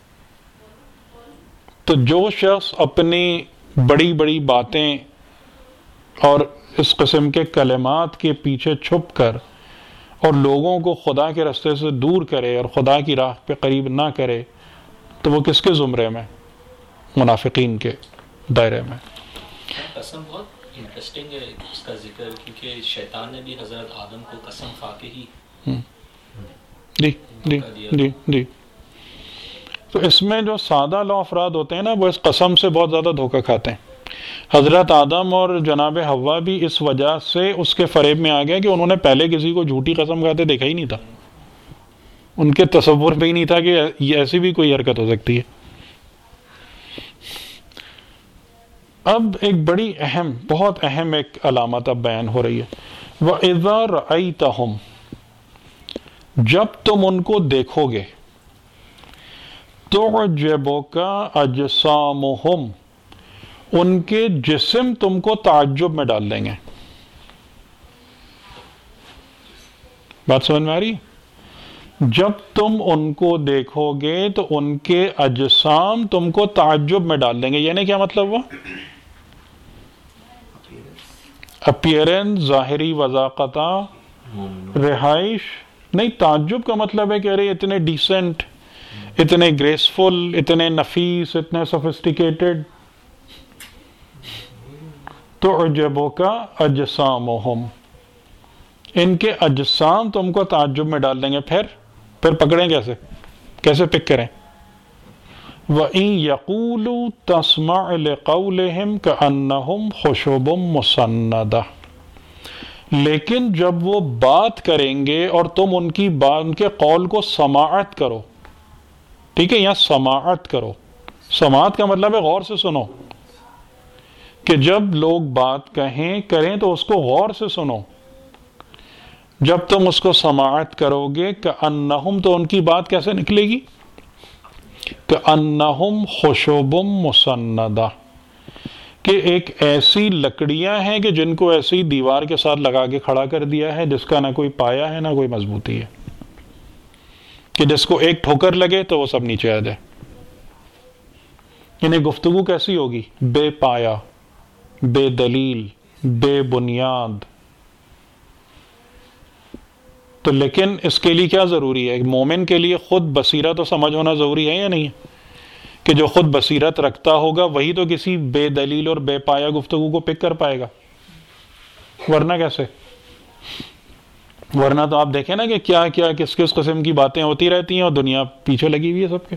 تو جو شخص اپنی بڑی بڑی باتیں اور اس قسم کے کلمات کے پیچھے چھپ کر اور لوگوں کو خدا کے رستے سے دور کرے اور خدا کی راہ پہ قریب نہ کرے، تو وہ کس کے زمرے میں؟ منافقین کے دائرے میں. قسم بہت انٹرسٹنگ ہے اس کا ذکر، کیونکہ شیطان نے بھی حضرت آدم کو قسم کھا کے ہی جی جی جی جی تو اس میں جو سادہ لو افراد ہوتے ہیں نا، وہ اس قسم سے بہت زیادہ دھوکہ کھاتے ہیں. حضرت آدم اور جناب حوا بھی اس وجہ سے اس کے فریب میں آ گئے کہ انہوں نے پہلے کسی کو جھوٹی قسم کھاتے دیکھا ہی نہیں تھا. ان کے تصور میں ہی نہیں تھا کہ یہ ایسی بھی کوئی حرکت ہو سکتی ہے. اب ایک بڑی اہم، بہت اہم ایک علامت اب بیان ہو رہی ہے. وَإِذَا رَأَيْتَهُمْ، جب تم ان کو دیکھو گے، تُعْجِبُكَ أَجْسَامُهُمْ، ان کے جسم تم کو تعجب میں ڈال دیں گے. بات سمجھ میں آ رہی؟ جب تم ان کو دیکھو گے تو ان کے اجسام تم کو تعجب میں ڈال دیں گے. یعنی کیا مطلب ہوا؟ اپیرنس، ظاہری وضاقتہ، رہائش نہیں. تعجب کا مطلب ہے کہ ارے اتنے ڈیسنٹ، اتنے گریسفل، اتنے نفیس، اتنے سوفسٹیکیٹڈ. تعجبک اجسامہم، ان کے اجسام تم کو تعجب میں ڈال دیں گے. پھر پھر پکڑیں کیسے؟ کیسے پک کریں؟ وَإِن يَقُولُوا تَسْمَعْ لِقَوْلِهِمْ كَأَنَّهُمْ خُشُبٌ مُّسَنَّدَةٌ، لیکن جب وہ بات کریں گے اور تم ان کی بات، ان کے قول کو سماعت کرو. ٹھیک ہے، یہاں سماعت کرو. سماعت کا مطلب ہے غور سے سنو، کہ جب لوگ بات کہیں کریں تو اس کو غور سے سنو. جب تم اس کو سماعت کرو گے، کأنہم، تو ان کی بات کیسے نکلے گی؟ کأنہم خشب مسندہ، کہ ایک ایسی لکڑیاں ہیں کہ جن کو ایسی دیوار کے ساتھ لگا کے کھڑا کر دیا ہے، جس کا نہ کوئی پایا ہے نہ کوئی مضبوطی ہے، کہ جس کو ایک ٹھوکر لگے تو وہ سب نیچے آ جائے. یعنی گفتگو کیسی ہوگی؟ بے پایا، بے دلیل، بے بنیاد. تو لیکن اس کے لیے کیا ضروری ہے؟ مومن کے لیے خود بصیرت و سمجھ ہونا ضروری ہے یا نہیں ہے؟ کہ جو خود بصیرت رکھتا ہوگا وہی تو کسی بے دلیل اور بے پایا گفتگو کو پک کر پائے گا، ورنہ کیسے؟ ورنہ تو آپ دیکھیں نا کہ کیا کیا کس کس قسم کی باتیں ہوتی رہتی ہیں اور دنیا پیچھے لگی ہوئی ہے سب کے.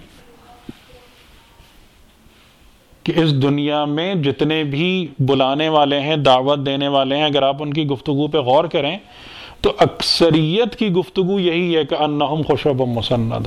کہ اس دنیا میں جتنے بھی بلانے والے ہیں، دعوت دینے والے ہیں، اگر آپ ان کی گفتگو پہ غور کریں تو اکثریت کی گفتگو یہی ہے کہ انہم خشب مسندہ.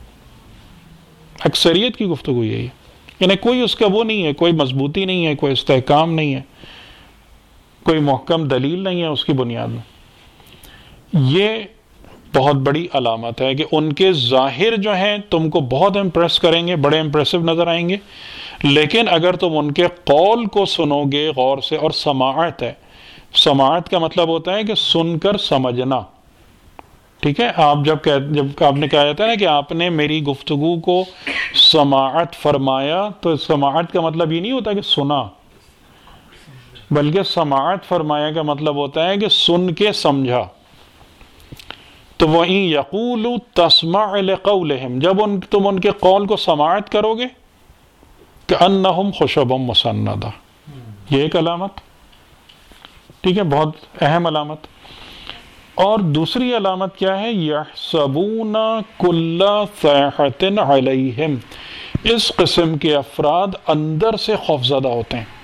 اکثریت کی گفتگو یہی ہے. یعنی کوئی اس کا وہ نہیں ہے، کوئی مضبوطی نہیں ہے، کوئی استحکام نہیں ہے، کوئی محکم دلیل نہیں ہے اس کی بنیاد میں. یہ بہت بڑی علامت ہے کہ ان کے ظاہر جو ہیں تم کو بہت امپریس کریں گے، بڑے امپریسو نظر آئیں گے، لیکن اگر تم ان کے قول کو سنو گے غور سے، اور سماعت ہے، سماعت کا مطلب ہوتا ہے کہ سن کر سمجھنا. ٹھیک ہے، آپ جب کہ جب آپ نے کہا جاتا ہے نا کہ آپ نے میری گفتگو کو سماعت فرمایا، تو سماعت کا مطلب یہ نہیں ہوتا کہ سنا، بلکہ سماعت فرمایا کا مطلب ہوتا ہے کہ سن کے سمجھا. تو وَإِن يَقُولُوا تَسْمَعْ لِقَوْلِهِمْ، جب ان تم ان کے قول کو سماعت کرو گے، كَأَنَّهُمْ خُشَبٌ مُّسَنَّدَةٌ. یہ ایک علامت، ٹھیک ہے، بہت اہم علامت. اور دوسری علامت کیا ہے؟ یحسبون کل صیحۃ علیہم، اس قسم کے افراد اندر سے خوفزدہ ہوتے ہیں.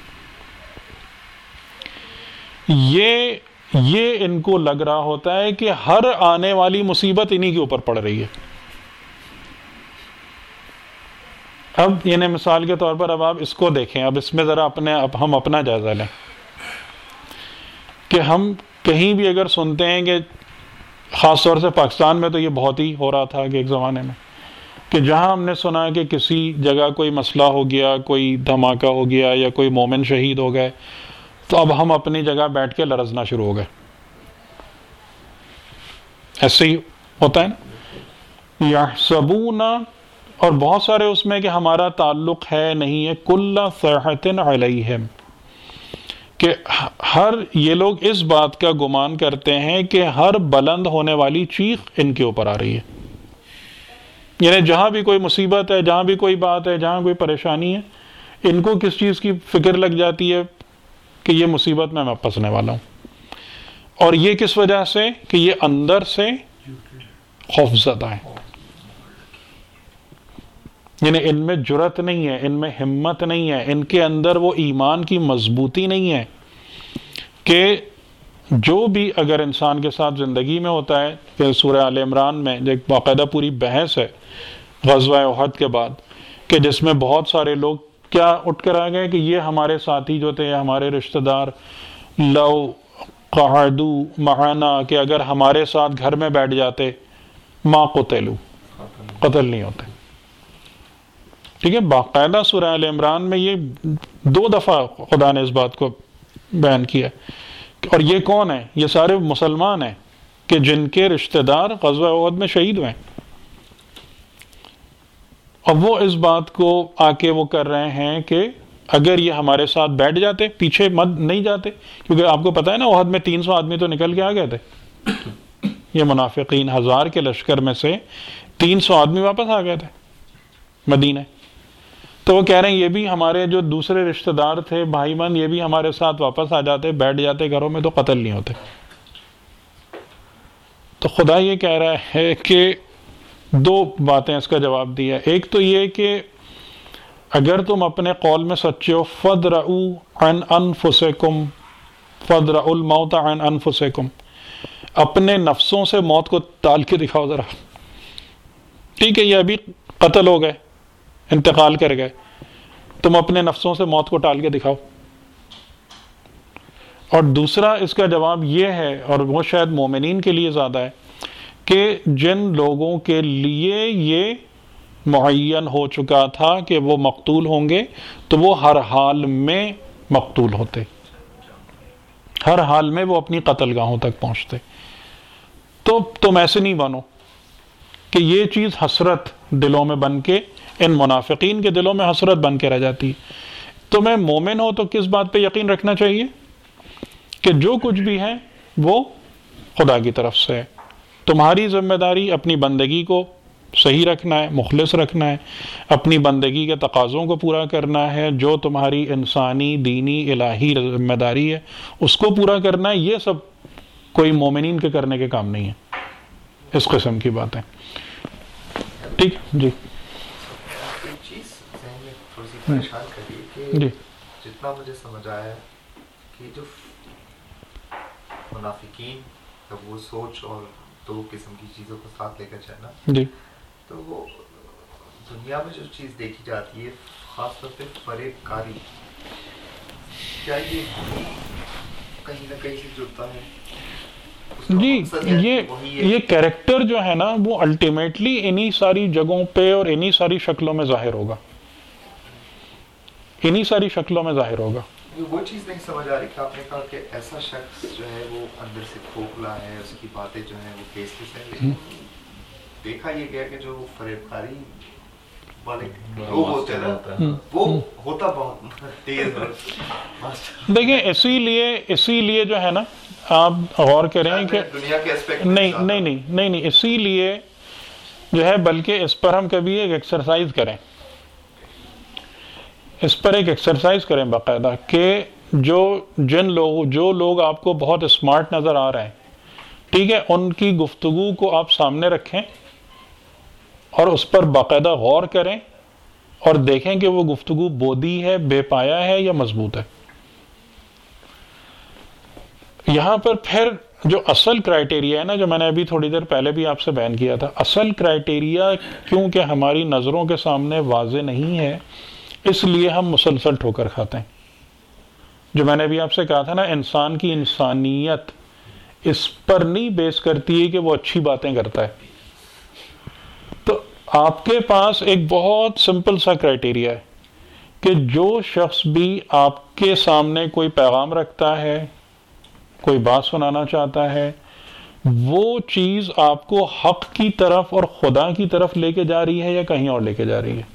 یہ یہ ان کو لگ رہا ہوتا ہے کہ ہر آنے والی مصیبت انہی کے اوپر پڑ رہی ہے. اب یعنی مثال کے طور پر اب آپ اس کو دیکھیں، اب اس میں ذرا اپنے اب ہم اپنا جائزہ لیں کہ ہم کہیں بھی اگر سنتے ہیں کہ خاص طور سے پاکستان میں تو یہ بہت ہی ہو رہا تھا کہ ایک زمانے میں کہ جہاں ہم نے سنا کہ کسی جگہ کوئی مسئلہ ہو گیا، کوئی دھماکہ ہو گیا یا کوئی مومن شہید ہو گئے، تو اب ہم اپنی جگہ بیٹھ کے لرزنا شروع ہو گئے. ایسے ہی ہوتا ہے نا. یحسبون، اور بہت سارے اس میں کہ ہمارا تعلق ہے نہیں ہے، کل صیحۃ علیہم، کہ ہر یہ لوگ اس بات کا گمان کرتے ہیں کہ ہر بلند ہونے والی چیخ ان کے اوپر آ رہی ہے. یعنی جہاں بھی کوئی مصیبت ہے، جہاں بھی کوئی بات ہے، جہاں کوئی پریشانی ہے، ان کو کس چیز کی فکر لگ جاتی ہے کہ یہ مصیبت میں میں پھنسنے والا ہوں. اور یہ کس وجہ سے کہ یہ اندر سے خوف زدہ ہے. یعنی ان میں جرت نہیں ہے، ان میں ہمت نہیں ہے، ان کے اندر وہ ایمان کی مضبوطی نہیں ہے کہ جو بھی اگر انسان کے ساتھ زندگی میں ہوتا ہے. کہ سورہ آل عمران میں ایک باقاعدہ پوری بحث ہے غزوہ احد کے بعد کہ جس میں بہت سارے لوگ کیا اٹھ کر آ گئے کہ یہ ہمارے ساتھی جو تھے، ہمارے رشتہ دار، لو قعدوا معنا، کہ اگر ہمارے ساتھ گھر میں بیٹھ جاتے، ما قتلوا، قتل نہیں ہوتے. ٹھیک ہے، باقاعدہ سورہ آل عمران میں یہ دو دفعہ خدا نے اس بات کو بیان کیا. اور یہ کون ہے؟ یہ سارے مسلمان ہیں کہ جن کے رشتہ دار غزوہ احد میں شہید ہوئے. اور وہ اس بات کو آ کے وہ کر رہے ہیں کہ اگر یہ ہمارے ساتھ بیٹھ جاتے، پیچھے مت نہیں جاتے، کیونکہ آپ کو پتہ ہے نا احد میں تین سو آدمی تو نکل کے آ گئے تھے. یہ منافقین ہزار کے لشکر میں سے تین سو آدمی واپس آ گئے تھے مدینہ. تو وہ کہہ رہے ہیں یہ بھی ہمارے جو دوسرے رشتہ دار تھے، بھائی من، یہ بھی ہمارے ساتھ واپس آ جاتے، بیٹھ جاتے گھروں میں، تو قتل نہیں ہوتے. تو خدا یہ کہہ رہا ہے کہ دو باتیں اس کا جواب دیا. ایک تو یہ کہ اگر تم اپنے قول میں سچے ہو، فَادْرَؤُوا عَنْ أَنفُسِكُمْ فَادْرَؤُوا الْمَوْتَ عَنْ أَنفُسِكُمْ، اپنے نفسوں سے موت کو ٹال کے دکھاؤ ذرا. ٹھیک ہے، یہ ابھی قتل ہو گئے، انتقال کر گئے، تم اپنے نفسوں سے موت کو ٹال کے دکھاؤ. اور دوسرا اس کا جواب یہ ہے، اور وہ شاید مومنین کے لیے زیادہ ہے، کہ جن لوگوں کے لیے یہ معین ہو چکا تھا کہ وہ مقتول ہوں گے، تو وہ ہر حال میں مقتول ہوتے، ہر حال میں وہ اپنی قتل گاہوں تک پہنچتے. تو تم ایسے نہیں بنو کہ یہ چیز حسرت دلوں میں بن کے، ان منافقین کے دلوں میں حسرت بن کے رہ جاتی. تمہیں مومن ہو تو کس بات پہ یقین رکھنا چاہیے کہ جو کچھ بھی ہے وہ خدا کی طرف سے ہے. تمہاری ذمہ داری اپنی بندگی کو صحیح رکھنا ہے، مخلص رکھنا ہے، اپنی بندگی کے تقاضوں کو پورا کرنا ہے، جو تمہاری انسانی، دینی، الہی ذمہ داری ہے اس کو پورا کرنا ہے. یہ سب کوئی مومنین کے کرنے کے کام نہیں ہے، اس قسم کی باتیں. ٹھیک جی پریشان کریے کہ جی جتنا مجھے سمجھ آیا ہے کہ جو منافقین کا وہ سوچ اور دو قسم کی چیزوں کو ساتھ لے کر چلنا، جی تو وہ دنیا میں جو چیز دیکھی جاتی ہے خاص طور پہ فریب کاری، کیا یہ کہیں نہ کہیں سے جڑتا ہے؟ جی یہ یہ کیریکٹر جو ہے نا وہ الٹیمیٹلی انہی ساری جگہوں پہ اور انہی ساری شکلوں میں ظاہر ہوگا، انہی ساری شکلوں میں ظاہر ہوگا. وہ چیز نہیں سمجھ آ رہی کہ آپ نے کہا کہ ایسا شخص جو ہے وہ اندر سے کھوکھلا ہے، اس کی باتیں جو ہیں وہ بیس لیس ہیں، لیکن دیکھا یہ گیا کہ جو فریب کاری والے لوگ ہوتے ہیں نا وہ ہوتا بہت تیز ہے. دیکھیں اسی لیے اسی لیے جو ہے نا آپ غور کریں کہ دنیا کے اسپیکٹ نہیں نہیں نہیں نہیں نہیں اسی لیے جو ہے بلکہ اس پر ہم کبھی ایک ایکسرسائز کریں، اس پر ایک ایکسرسائز کریں باقاعدہ کہ جو جن لوگ جو لوگ آپ کو بہت اسمارٹ نظر آ رہے ہیں، ٹھیک ہے، ان کی گفتگو کو آپ سامنے رکھیں اور اس پر باقاعدہ غور کریں اور دیکھیں کہ وہ گفتگو بودی ہے، بے پایا ہے یا مضبوط ہے. یہاں پر پھر جو اصل کرائٹیریا ہے نا، جو میں نے ابھی تھوڑی دیر پہلے بھی آپ سے بیان کیا تھا، اصل کرائٹیریا کیونکہ ہماری نظروں کے سامنے واضح نہیں ہے، اس لیے ہم مسلسل ٹھوکر کھاتے ہیں. جو میں نے ابھی آپ سے کہا تھا نا، انسان کی انسانیت اس پر نہیں بیس کرتی ہے کہ وہ اچھی باتیں کرتا ہے. تو آپ کے پاس ایک بہت سمپل سا کرائٹیریا ہے کہ جو شخص بھی آپ کے سامنے کوئی پیغام رکھتا ہے، کوئی بات سنانا چاہتا ہے، وہ چیز آپ کو حق کی طرف اور خدا کی طرف لے کے جا رہی ہے یا کہیں اور لے کے جا رہی ہے.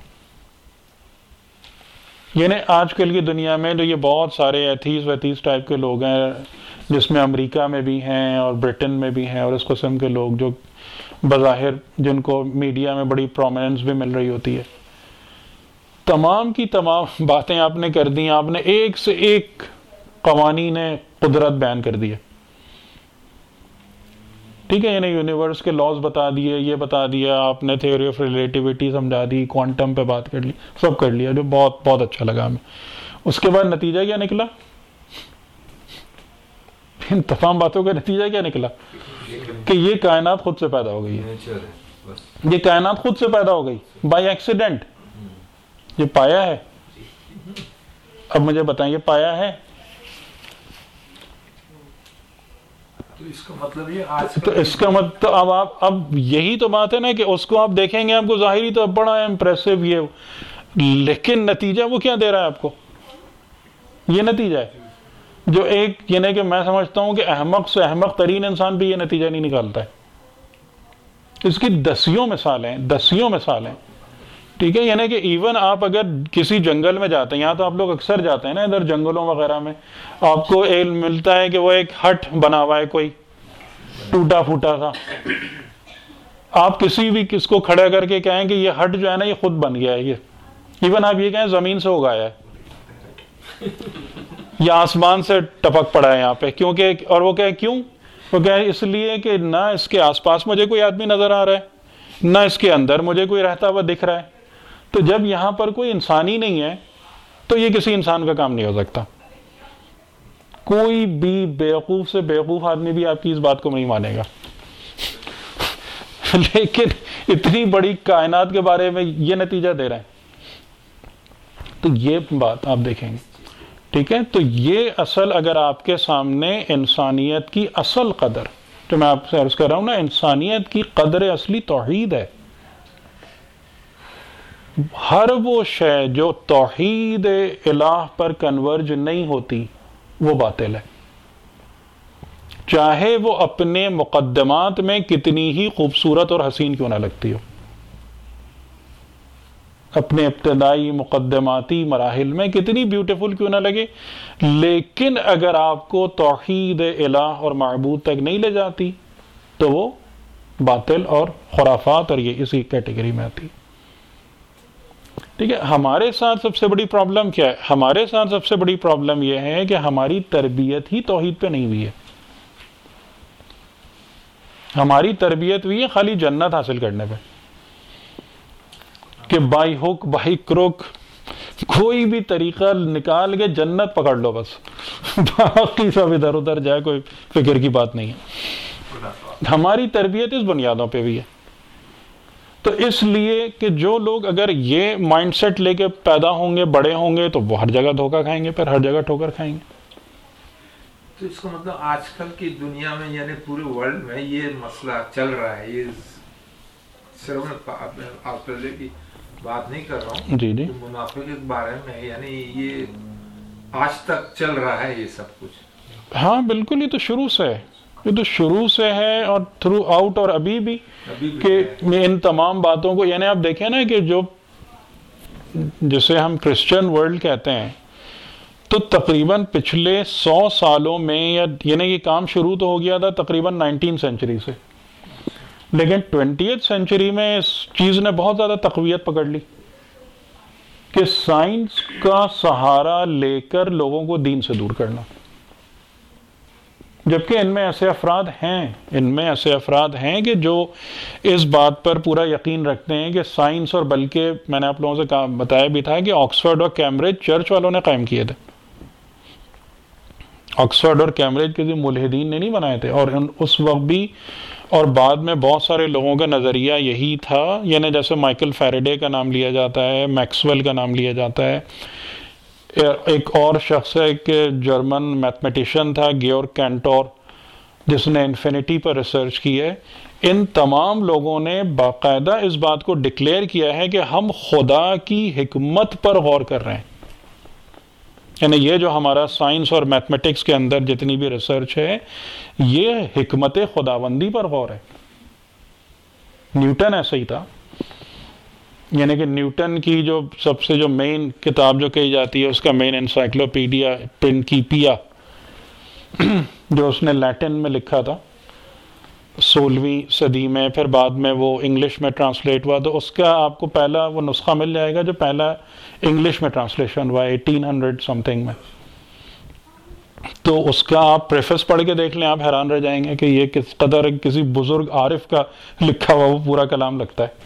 یعنی آج کل کی دنیا میں جو یہ بہت سارے ایتھیس ویتھیس ٹائپ کے لوگ ہیں، جس میں امریکہ میں بھی ہیں اور برٹن میں بھی ہیں، اور اس قسم کے لوگ جو بظاہر جن کو میڈیا میں بڑی پرومیننس بھی مل رہی ہوتی ہے، تمام کی تمام باتیں آپ نے کر دی، آپ نے ایک سے ایک قوانین قدرت بیان کر دیے. ٹھیک ہے، یعنی یونیورس کے لاز بتا دیے، یہ بتا دیا آپ نے، تھیوری آف ریلیٹیوٹی سمجھا دی، کوانٹم پہ بات کر لی، سب کر لیا، جو بہت بہت اچھا لگا ہمیں. اس کے بعد نتیجہ کیا نکلا؟ ان تمام باتوں کا نتیجہ کیا نکلا؟ کہ یہ کائنات خود سے پیدا ہو گئی ہے. یہ کائنات خود سے پیدا ہو گئی بائی ایکسیڈنٹ. یہ پایا ہے. اب مجھے بتائیں، یہ پایا ہے؟ تو اس کا مطلب یہ آج تو اس کا مطلب اب آپ اب یہی تو بات ہے نا کہ اس کو آپ دیکھیں گے، آپ کو ظاہری تو بڑا امپریسو یہ، لیکن نتیجہ وہ کیا دے رہا ہے آپ کو؟ یہ نتیجہ ہے جو ایک، یعنی کہ میں سمجھتا ہوں کہ احمق سے احمق ترین انسان بھی یہ نتیجہ نہیں نکالتا ہے. اس کی دسیوں مثالیں دسیوں مثالیں ٹھیک ہے. یعنی کہ ایون آپ اگر کسی جنگل میں جاتے ہیں، یہاں تو آپ لوگ اکثر جاتے ہیں نا ادھر جنگلوں وغیرہ میں، آپ کو علم ملتا ہے کہ وہ ایک ہٹ بنا ہوا ہے کوئی ٹوٹا پھوٹا تھا. آپ کسی بھی کس کو کھڑا کر کے کہیں کہ یہ ہٹ جو ہے نا یہ خود بن گیا ہے، یہ ایون آپ یہ کہیں زمین سے اگایا ہے یا آسمان سے ٹپک پڑا ہے یہاں پہ، کیونکہ اور وہ کہیں کیوں؟ وہ کہیں اس لیے کہ نہ اس کے آس پاس مجھے کوئی آدمی نظر آ رہا ہے، نہ اس کے اندر مجھے کوئی رہتا ہوا دکھ رہا ہے. تو جب یہاں پر کوئی انسان ہی نہیں ہے تو یہ کسی انسان کا کام نہیں ہو سکتا. کوئی بھی بیوقوف سے بیوقوف آدمی بھی آپ کی اس بات کو نہیں مانے گا. لیکن اتنی بڑی کائنات کے بارے میں یہ نتیجہ دے رہے ہیں، تو یہ بات آپ دیکھیں گے. ٹھیک ہے، تو یہ اصل اگر آپ کے سامنے انسانیت کی اصل قدر، جو میں آپ سے عرض کر رہا ہوں نا، انسانیت کی قدر اصلی توحید ہے. ہر وہ شے جو توحید الہ پر کنورج نہیں ہوتی وہ باطل ہے، چاہے وہ اپنے مقدمات میں کتنی ہی خوبصورت اور حسین کیوں نہ لگتی ہو، اپنے ابتدائی مقدماتی مراحل میں کتنی بیوٹیفل کیوں نہ لگے، لیکن اگر آپ کو توحید الہ اور معبود تک نہیں لے جاتی تو وہ باطل اور خرافات اور یہ اسی کیٹیگری میں آتی. ٹھیک ہے، ہمارے ساتھ سب سے بڑی پرابلم کیا ہے؟ ہمارے ساتھ سب سے بڑی پرابلم یہ ہے کہ ہماری تربیت ہی توحید پہ نہیں ہوئی ہے. ہماری تربیت ہوئی ہے خالی جنت حاصل کرنے پہ، کہ بائی ہک بائی کروک کوئی بھی طریقہ نکال کے جنت پکڑ لو بس، باقی سب ادھر ادھر جائے کوئی فکر کی بات نہیں ہے. ہماری تربیت اس بنیادوں پہ بھی ہے. تو اس لیے کہ جو لوگ اگر یہ مائنڈ سیٹ لے کے پیدا ہوں گے، بڑے ہوں گے، تو وہ ہر جگہ دھوکہ کھائیں گے، پھر ہر جگہ ٹھوکر کھائیں گے. تو اس کا مطلب آج کل کی دنیا میں یعنی پورے ورلڈ میں یہ مسئلہ چل رہا ہے. یہ صرف میں آسٹریلیا کی بات نہیں کر رہا ہوں، جی جی، منافق کے بارے میں، یعنی یہ آج تک چل رہا ہے یہ سب کچھ. ہاں بالکل، یہ تو شروع سے ہے، یہ تو شروع سے ہے اور تھرو آؤٹ اور ابھی بھی کہ ان تمام باتوں کو، یعنی آپ دیکھیں نا کہ جو جسے ہم کرسچن ورلڈ کہتے ہیں، تو تقریباً پچھلے سو سالوں میں، یا یعنی یہ کام شروع تو ہو گیا تھا تقریباً نائنٹین سینچری سے، لیکن ٹوینٹیتھ سینچری میں اس چیز نے بہت زیادہ تقویت پکڑ لی کہ سائنس کا سہارا لے کر لوگوں کو دین سے دور کرنا. جبکہ ان میں ایسے افراد ہیں ان میں ایسے افراد ہیں کہ جو اس بات پر پورا یقین رکھتے ہیں کہ سائنس، اور بلکہ میں نے آپ لوگوں سے بتایا بھی تھا کہ آکسفورڈ اور کیمبرج چرچ والوں نے قائم کیے تھے. آکسفورڈ اور کیمبرج کسی ملحدین نے نہیں بنائے تھے، اور اس وقت بھی اور بعد میں بہت سارے لوگوں کا نظریہ یہی تھا، یعنی جیسے مائیکل فیریڈے کا نام لیا جاتا ہے، میکسویل کا نام لیا جاتا ہے، ایک اور شخص ہے، ایک جرمن میتھمیٹیشین تھا گیورگ کینٹور جس نے انفینٹی پر ریسرچ کی ہے. ان تمام لوگوں نے باقاعدہ اس بات کو ڈکلیئر کیا ہے کہ ہم خدا کی حکمت پر غور کر رہے ہیں. یعنی یہ جو ہمارا سائنس اور میتھمیٹکس کے اندر جتنی بھی ریسرچ ہے یہ حکمت خداوندی پر غور ہے. نیوٹن ایسا ہی تھا، یعنی کہ نیوٹن کی جو سب سے جو مین کتاب جو کہی جاتی ہے اس کا مین انسائکلوپیڈیا پرنکیپیا جو اس نے لیٹن میں لکھا تھا سولہویں صدی میں، پھر بعد میں وہ انگلش میں ٹرانسلیٹ ہوا، تو اس کا آپ کو پہلا وہ نسخہ مل جائے گا جو پہلا انگلش میں ٹرانسلیشن ہوا ایٹین ہنڈریڈ سم تھنگ میں. تو اس کا آپ پریفس پڑھ کے دیکھ لیں، آپ حیران رہ جائیں گے کہ یہ کس قدر کسی بزرگ عارف کا لکھا ہوا وہ پورا کلام لگتا ہے.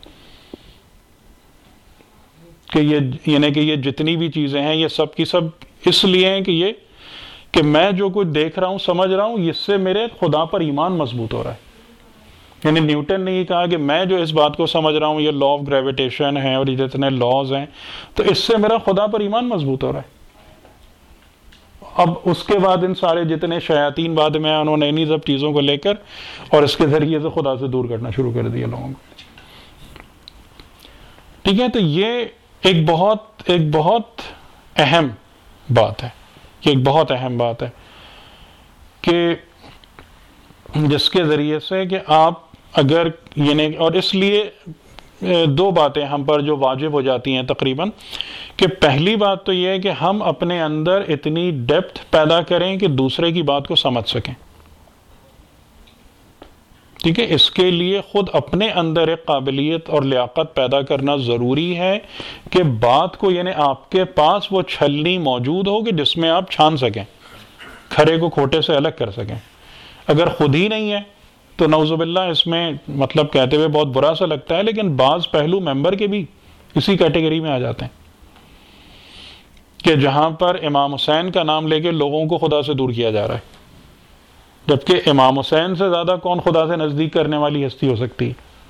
کہ یہ یعنی کہ یہ جتنی بھی چیزیں ہیں یہ سب کی سب اس لیے ہیں کہ یہ کہ میں جو کچھ دیکھ رہا ہوں سمجھ رہا ہوں اس سے میرے خدا پر ایمان مضبوط ہو رہا ہے. یعنی نیوٹن نے یہ کہا کہ میں جو اس بات کو سمجھ رہا ہوں یہ لا آف گریویٹیشن ہے اور یہ جتنے لاز ہیں تو اس سے میرا خدا پر ایمان مضبوط ہو رہا ہے. اب اس کے بعد ان سارے جتنے شیاطین بعد میں انہوں نے انہی سب چیزوں کو لے کر اور اس کے ذریعے سے خدا سے دور کرنا شروع کر دیا لوگوں کو. ٹھیک ہے، تو یہ ایک بہت ایک بہت اہم بات ہے، یہ ایک بہت اہم بات ہے کہ جس کے ذریعے سے کہ آپ اگر یعنی اور اس لیے دو باتیں ہم پر جو واجب ہو جاتی ہیں تقریباً، کہ پہلی بات تو یہ ہے کہ ہم اپنے اندر اتنی ڈیپتھ پیدا کریں کہ دوسرے کی بات کو سمجھ سکیں. ٹھیک ہے، اس کے لیے خود اپنے اندر ایک قابلیت اور لیاقت پیدا کرنا ضروری ہے کہ بات کو یعنی آپ کے پاس وہ چھلنی موجود ہو کہ جس میں آپ چھان سکیں، کھرے کو کھوٹے سے الگ کر سکیں. اگر خود ہی نہیں ہے تو نعوذ باللہ اس میں مطلب کہتے ہوئے بہت برا سا لگتا ہے لیکن بعض پہلو ممبر کے بھی اسی کیٹیگری میں آ جاتے ہیں کہ جہاں پر امام حسین کا نام لے کے لوگوں کو خدا سے دور کیا جا رہا ہے، جبکہ امام حسین سے زیادہ کون خدا سے نزدیک کرنے والی ہستی ہو سکتی.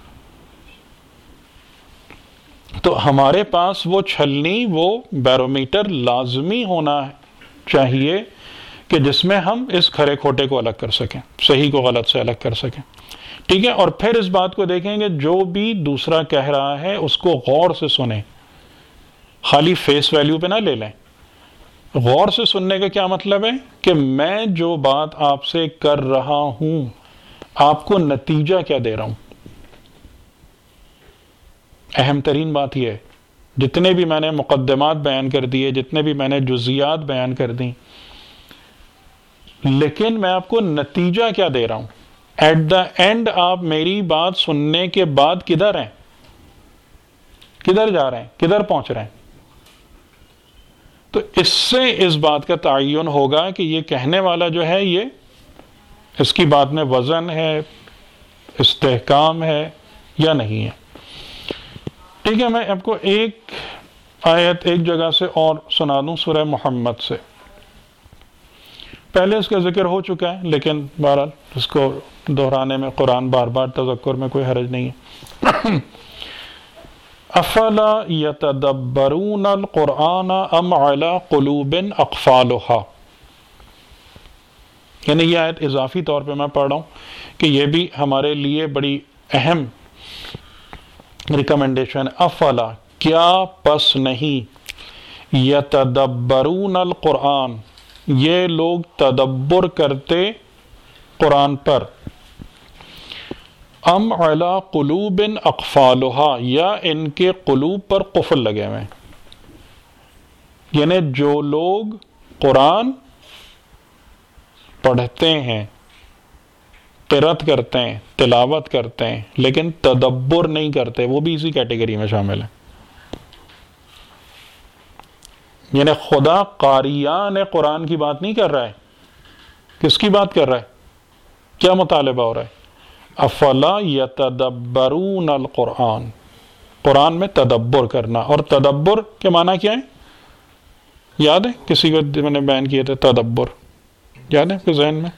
تو ہمارے پاس وہ چھلنی وہ بیرومیٹر لازمی ہونا چاہیے کہ جس میں ہم اس کھرے کھوٹے کو الگ کر سکیں، صحیح کو غلط سے الگ کر سکیں. ٹھیک ہے، اور پھر اس بات کو دیکھیں گے جو بھی دوسرا کہہ رہا ہے اس کو غور سے سنیں، خالی فیس ویلیو پہ نہ لے لیں. غور سے سننے کا کیا مطلب ہے کہ میں جو بات آپ سے کر رہا ہوں آپ کو نتیجہ کیا دے رہا ہوں. اہم ترین بات یہ ہے، جتنے بھی میں نے مقدمات بیان کر دیے، جتنے بھی میں نے جزیات بیان کر دیں، لیکن میں آپ کو نتیجہ کیا دے رہا ہوں. ایٹ دا اینڈ آپ میری بات سننے کے بعد کدھر ہیں، کدھر جا رہے ہیں، کدھر پہنچ رہے ہیں. تو اس سے اس بات کا تعین ہوگا کہ یہ کہنے والا جو ہے یہ اس کی بات میں وزن ہے، استحکام ہے یا نہیں ہے. ٹھیک ہے، میں آپ کو ایک آیت ایک جگہ سے اور سنا دوں سورہ محمد سے. پہلے اس کا ذکر ہو چکا ہے لیکن بہرحال اس کو دہرانے میں قرآن بار بار تذکر میں کوئی حرج نہیں ہے. افلا یتدبرون القرآن ام علی قلوب اقفالها، یعنی یہ آیت اضافی طور پہ میں پڑھ رہا ہوں کہ یہ بھی ہمارے لیے بڑی اہم ریکمنڈیشن. افلا کیا پس نہیں، یتدبرون القرآن یہ لوگ تدبر کرتے قرآن پر، ام علی قلوب اقفالها یا ان کے قلوب پر قفل لگے ہوئے ہیں. یعنی جو لوگ قرآن پڑھتے ہیں، قرأت کرتے ہیں، تلاوت کرتے ہیں لیکن تدبر نہیں کرتے، وہ بھی اسی کیٹیگری میں شامل ہیں. یعنی خدا قاریان قرآن کی بات نہیں کر رہا ہے، کس کی بات کر رہا ہے، کیا مطالبہ ہو رہا ہے، افلا یتدبرون القرآن، قرآن میں تدبر کرنا. اور تدبر کے معنی کیا ہے، یاد ہے کسی کو میں نے بیان کیے تھے تدبر یاد ہے آپ کے ذہن میں؟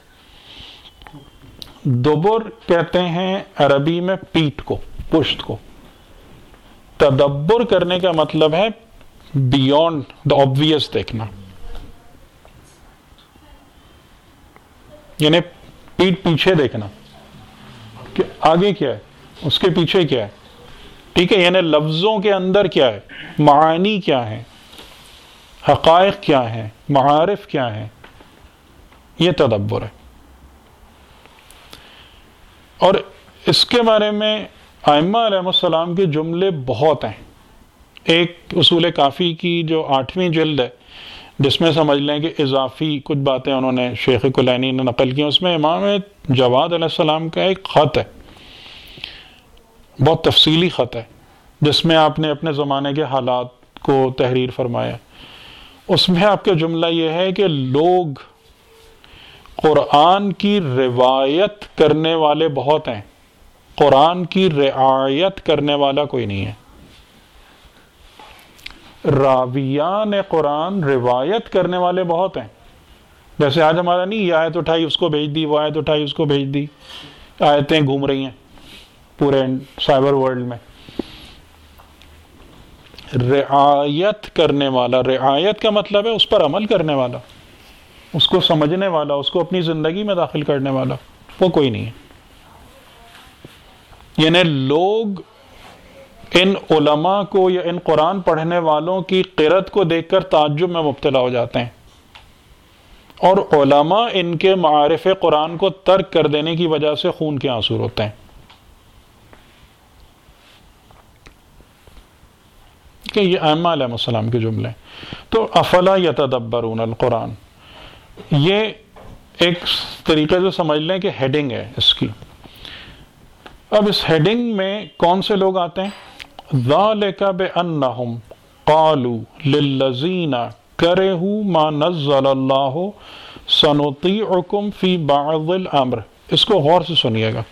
دبر کہتے ہیں عربی میں پیٹھ کو، پشت کو. تدبر کرنے کا مطلب ہے بیونڈ دا آبویس دیکھنا، یعنی پیٹھ پیچھے دیکھنا کہ آگے کیا ہے، اس کے پیچھے کیا ہے. ٹھیک ہے، یعنی لفظوں کے اندر کیا ہے، معانی کیا ہے، حقائق کیا ہے، معارف کیا ہے، یہ تدبر ہے. اور اس کے بارے میں ائمہ علیہ السلام کے جملے بہت ہیں. ایک اصول کافی کی جو آٹھویں جلد ہے، جس میں سمجھ لیں کہ اضافی کچھ باتیں انہوں نے شیخ کلینی نے نقل کی، اس میں امام جواد علیہ السلام کا ایک خط ہے، بہت تفصیلی خط ہے، جس میں آپ نے اپنے زمانے کے حالات کو تحریر فرمایا. اس میں آپ کا جملہ یہ ہے کہ لوگ قرآن کی روایت کرنے والے بہت ہیں، قرآن کی رعایت کرنے والا کوئی نہیں ہے. راویان قرآن روایت کرنے والے بہت ہیں. جیسے آج ہمارا نہیں، یہ آیت اٹھائی اس کو بھیج دی، وہ آیت اٹھائی اس کو بھیج دی، آیتیں گھوم رہی ہیں پورے سائبر ورلڈ میں. رعایت کرنے والا، رعایت کا مطلب ہے اس پر عمل کرنے والا، اس کو سمجھنے والا، اس کو اپنی زندگی میں داخل کرنے والا، وہ کوئی نہیں ہے. یعنی لوگ ان علماء کو یا ان قرآن پڑھنے والوں کی قرت کو دیکھ کر تعجب میں مبتلا ہو جاتے ہیں، اور علماء ان کے معارف قرآن کو ترک کر دینے کی وجہ سے خون کے آنسو ہوتے ہیں. کہ یہ ائمہ علیہ السلام کے جملے. تو افلا یتدبرون القرآن، یہ ایک طریقے سے سمجھ لیں کہ ہیڈنگ ہے اس کی. اب اس ہیڈنگ میں کون سے لوگ آتے ہیں؟ ذالک بأنہم قالوا للذین کرہوا ما نزل اللہ سنطیعکم فی بعض الامر. اس کو غور سے سنیے گا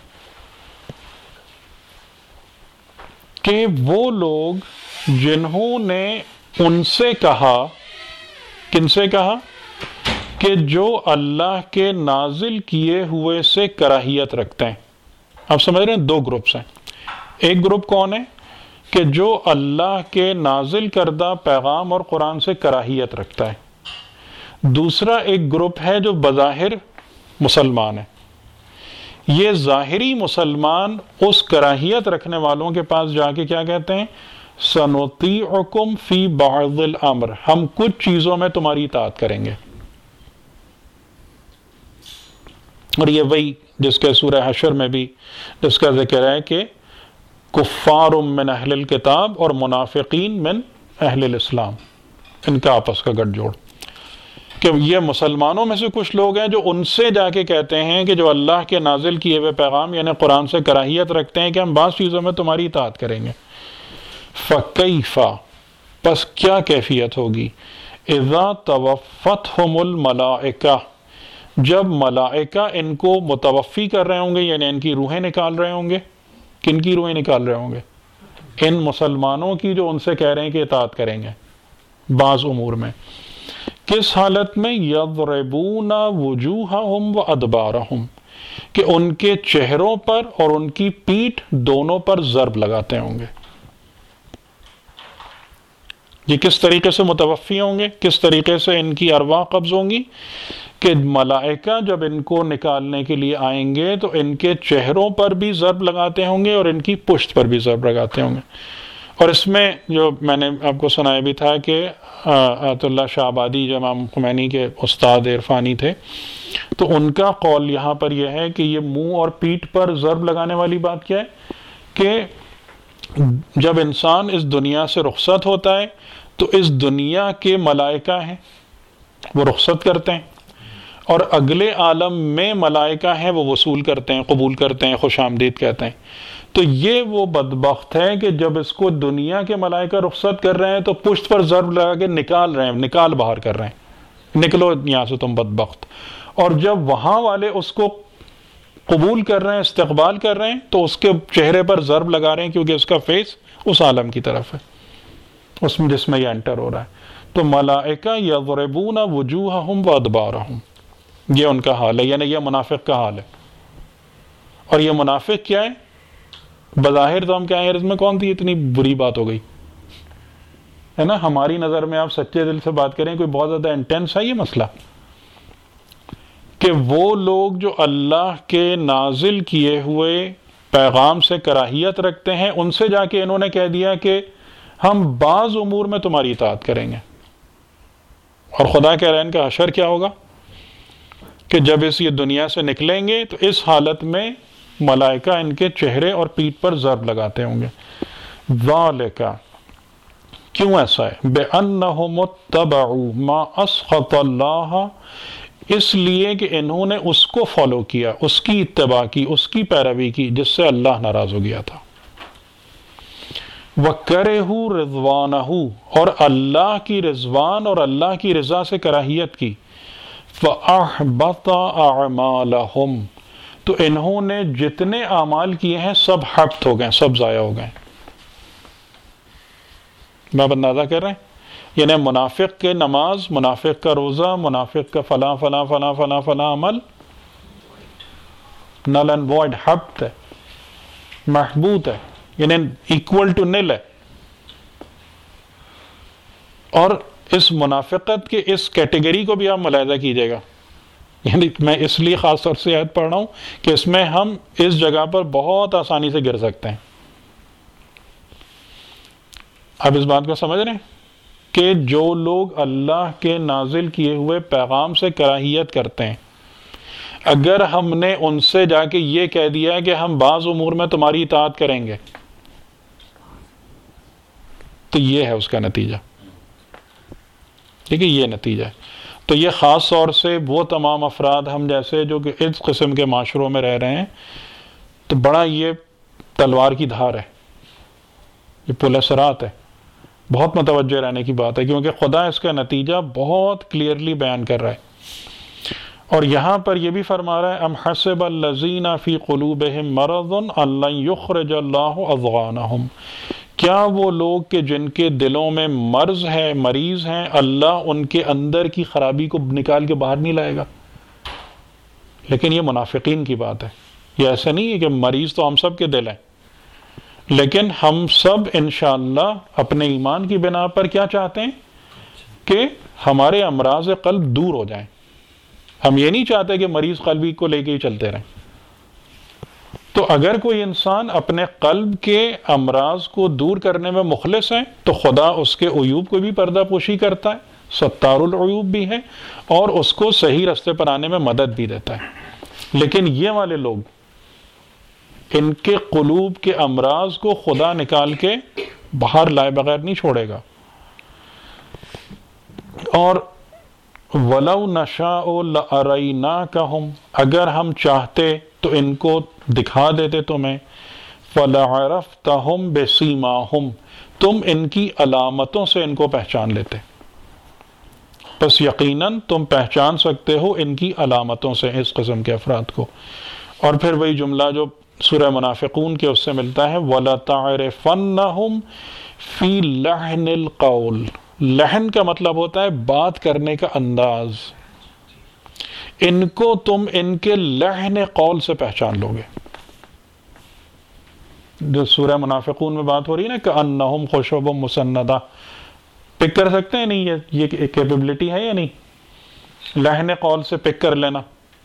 کہ وہ لوگ جنہوں نے ان سے کہا، کن سے کہا؟ کہ جو اللہ کے نازل کیے ہوئے سے کراہیت رکھتے ہیں. آپ سمجھ رہے ہیں دو گروپس ہیں. ایک گروپ کون ہے؟ کہ جو اللہ کے نازل کردہ پیغام اور قرآن سے کراہیت رکھتا ہے. دوسرا ایک گروپ ہے جو بظاہر مسلمان ہے. یہ ظاہری مسلمان اس کراہیت رکھنے والوں کے پاس جا کے کیا کہتے ہیں؟ سنطیعکم فی بعض الامر، ہم کچھ چیزوں میں تمہاری اطاعت کریں گے. اور یہ وہی جس کے سورہ حشر میں بھی جس کا ذکر ہے کہ کفار من اہل الکتاب اور منافقین من اہل الاسلام، ان کا آپس کا گٹھ جوڑ. کہ یہ مسلمانوں میں سے کچھ لوگ ہیں جو ان سے جا کے کہتے ہیں کہ جو اللہ کے نازل کیے ہوئے پیغام یعنی قرآن سے کراہیت رکھتے ہیں کہ ہم بعض چیزوں میں تمہاری اطاعت کریں گے. فَكَيْفَ، پس کیا کیفیت ہوگی؟ اِذَا تَوَفَّتْهُمُ الْمَلَائِكَةُ، جب ملائکہ ان کو متوفی کر رہے ہوں گے، یعنی ان کی روحیں نکال رہے ہوں گے. کن کی روحیں نکال رہے ہوں گے؟ ان مسلمانوں کی جو ان سے کہہ رہے ہیں کہ اطاعت کریں گے بعض امور میں. کس حالت میں؟ یضربون وجوہہم وادبارہم، کہ ان کے چہروں پر اور ان کی پیٹھ دونوں پر ضرب لگاتے ہوں گے. یہ کس طریقے سے متوفی ہوں گے، کس طریقے سے ان کی ارواح قبض ہوں گی؟ کہ ملائکہ جب ان کو نکالنے کے لیے آئیں گے تو ان کے چہروں پر بھی ضرب لگاتے ہوں گے اور ان کی پشت پر بھی ضرب لگاتے ہوں گے. اور اس میں جو میں نے آپ کو سنایا بھی تھا کہ آیت اللہ شاہ آبادی جو امام خمینی کے استاد عرفانی تھے، تو ان کا قول یہاں پر یہ ہے کہ یہ منہ اور پیٹھ پر ضرب لگانے والی بات کیا ہے کہ جب انسان اس دنیا سے رخصت ہوتا ہے تو اس دنیا کے ملائکہ ہیں وہ رخصت کرتے ہیں، اور اگلے عالم میں ملائکہ ہیں وہ وصول کرتے ہیں، قبول کرتے ہیں، خوش آمدید کہتے ہیں. تو یہ وہ بدبخت ہے کہ جب اس کو دنیا کے ملائکہ رخصت کر رہے ہیں تو پشت پر ضرب لگا کے نکال رہے ہیں، نکال باہر کر رہے ہیں، نکلو یہاں سے تم بدبخت. اور جب وہاں والے اس کو قبول کر رہے ہیں، استقبال کر رہے ہیں، تو اس کے چہرے پر ضرب لگا رہے ہیں کیونکہ اس کا فیس اس عالم کی طرف ہے، اس میں جس میں یہ انٹر ہو رہا ہے. تو ملائکہ یضربون وجوہہم وادبارہم، یہ ان کا حال ہے، یعنی یہ منافق کا حال ہے. اور یہ منافق کیا ہے؟ بظاہر تو ہم کیا ہیں، اس میں کون سی اتنی بری بات ہو گئی ہے نا. ہماری نظر میں آپ سچے دل سے بات کریں، کوئی بہت زیادہ انٹینس ہے یہ مسئلہ، کہ وہ لوگ جو اللہ کے نازل کیے ہوئے پیغام سے کراہیت رکھتے ہیں، ان سے جا کے انہوں نے کہہ دیا کہ ہم بعض امور میں تمہاری اطاعت کریں گے. اور خدا کہہ رہے ہیں ان کا حشر کیا ہوگا کہ جب اس یہ دنیا سے نکلیں گے تو اس حالت میں ملائکہ ان کے چہرے اور پیٹھ پر ضرب لگاتے ہوں گے. ذالک، کیوں ایسا ہے؟ بِأَنَّهُمُ اتَّبَعُوا مَا أَسْخَطَ اللَّهَ، اس لیے کہ انہوں نے اس کو فالو کیا، اس کی اتباع کی، اس کی پیروی کی جس سے اللہ ناراض ہو گیا تھا. وَكَرِهُوا رِضْوَانَهُ، اور اللہ کی رضوان اور اللہ کی رضا سے کراہیت کی. فَأَحْبَطَ أَعْمَالَهُمْ، تو انہوں نے جتنے اعمال کیے ہیں سب حبط ہو گئے، سب ضائع ہو گئے. میں اب اندازہ کر رہے ہیں، یعنی منافق کے نماز، منافق کا روزہ، منافق کا فلاں فلاں فلاں فلاں فلاں عمل نل اینڈ وائڈ، حبط ہے، محبوط ہے، یعنی ایکول ٹو نل ہے. اور اس منافقت کے اس کیٹیگری کو بھی آپ ملاحظہ کیجئے گا. یعنی میں اس لیے خاص طور سے آیت پڑھ رہا ہوں کہ اس میں ہم اس جگہ پر بہت آسانی سے گر سکتے ہیں. اب اس بات کو سمجھ رہے ہیں کہ جو لوگ اللہ کے نازل کیے ہوئے پیغام سے کراہیت کرتے ہیں، اگر ہم نے ان سے جا کے یہ کہہ دیا کہ ہم بعض امور میں تمہاری اطاعت کریں گے، تو یہ ہے اس کا نتیجہ. ٹھیک ہے، یہ نتیجہ ہے. تو یہ خاص طور سے وہ تمام افراد ہم جیسے جو کہ اس قسم کے معاشروں میں رہ رہے ہیں، تو بڑا یہ تلوار کی دھار ہے، یہ پل صراط ہے. بہت متوجہ رہنے کی بات ہے، کیونکہ خدا اس کا نتیجہ بہت کلیئرلی بیان کر رہا ہے. اور یہاں پر یہ بھی فرما رہا ہے ام حسب الذین فی قلوبہم مرض ان لن یخرج اللہ اضغانہم، کیا وہ لوگ کہ جن کے دلوں میں مرض ہے، مریض ہیں، اللہ ان کے اندر کی خرابی کو نکال کے باہر نہیں لائے گا. لیکن یہ منافقین کی بات ہے. یہ ایسا نہیں ہے کہ مریض تو ہم سب کے دل ہیں، لیکن ہم سب انشاءاللہ اپنے ایمان کی بنا پر کیا چاہتے ہیں کہ ہمارے امراض قلب دور ہو جائیں. ہم یہ نہیں چاہتے کہ مریض قلبی کو لے کے ہی چلتے رہیں. تو اگر کوئی انسان اپنے قلب کے امراض کو دور کرنے میں مخلص ہے تو خدا اس کے عیوب کو بھی پردہ پوشی کرتا ہے، ستار العیوب بھی ہے، اور اس کو صحیح رستے پر آنے میں مدد بھی دیتا ہے. لیکن یہ والے لوگ، ان کے قلوب کے امراض کو خدا نکال کے باہر لائے بغیر نہیں چھوڑے گا. اور وَلَوْ نَشَاءُ لَأَرَيْنَاكَهُمْ، اگر ہم چاہتے تو ان کو دکھا دیتے تمہیں، فَلَعَرَفْتَهُمْ بِسِيمَاهُمْ، تم ان کی علامتوں سے ان کو پہچان لیتے. بس یقیناً تم پہچان سکتے ہو ان کی علامتوں سے اس قسم کے افراد کو. اور پھر وہی جملہ جو سورہ منافقون کے اس سے ملتا ہے، وَلَتَعْرِفَنَّهُمْ فِي لَحْنِ الْقَوْلِ، لحن کا مطلب ہوتا ہے بات کرنے کا انداز. ان کو تم ان کے لحن قول سے پہچان لو گے. جو سورہ منافقون میں بات ہو رہی ہے نا کہ انہم خشب مسندہ، پک کر سکتے ہیں نہیں؟ یہ یہ کیپیبلٹی ہے یا نہیں؟ لحن قول سے پک کر لینا.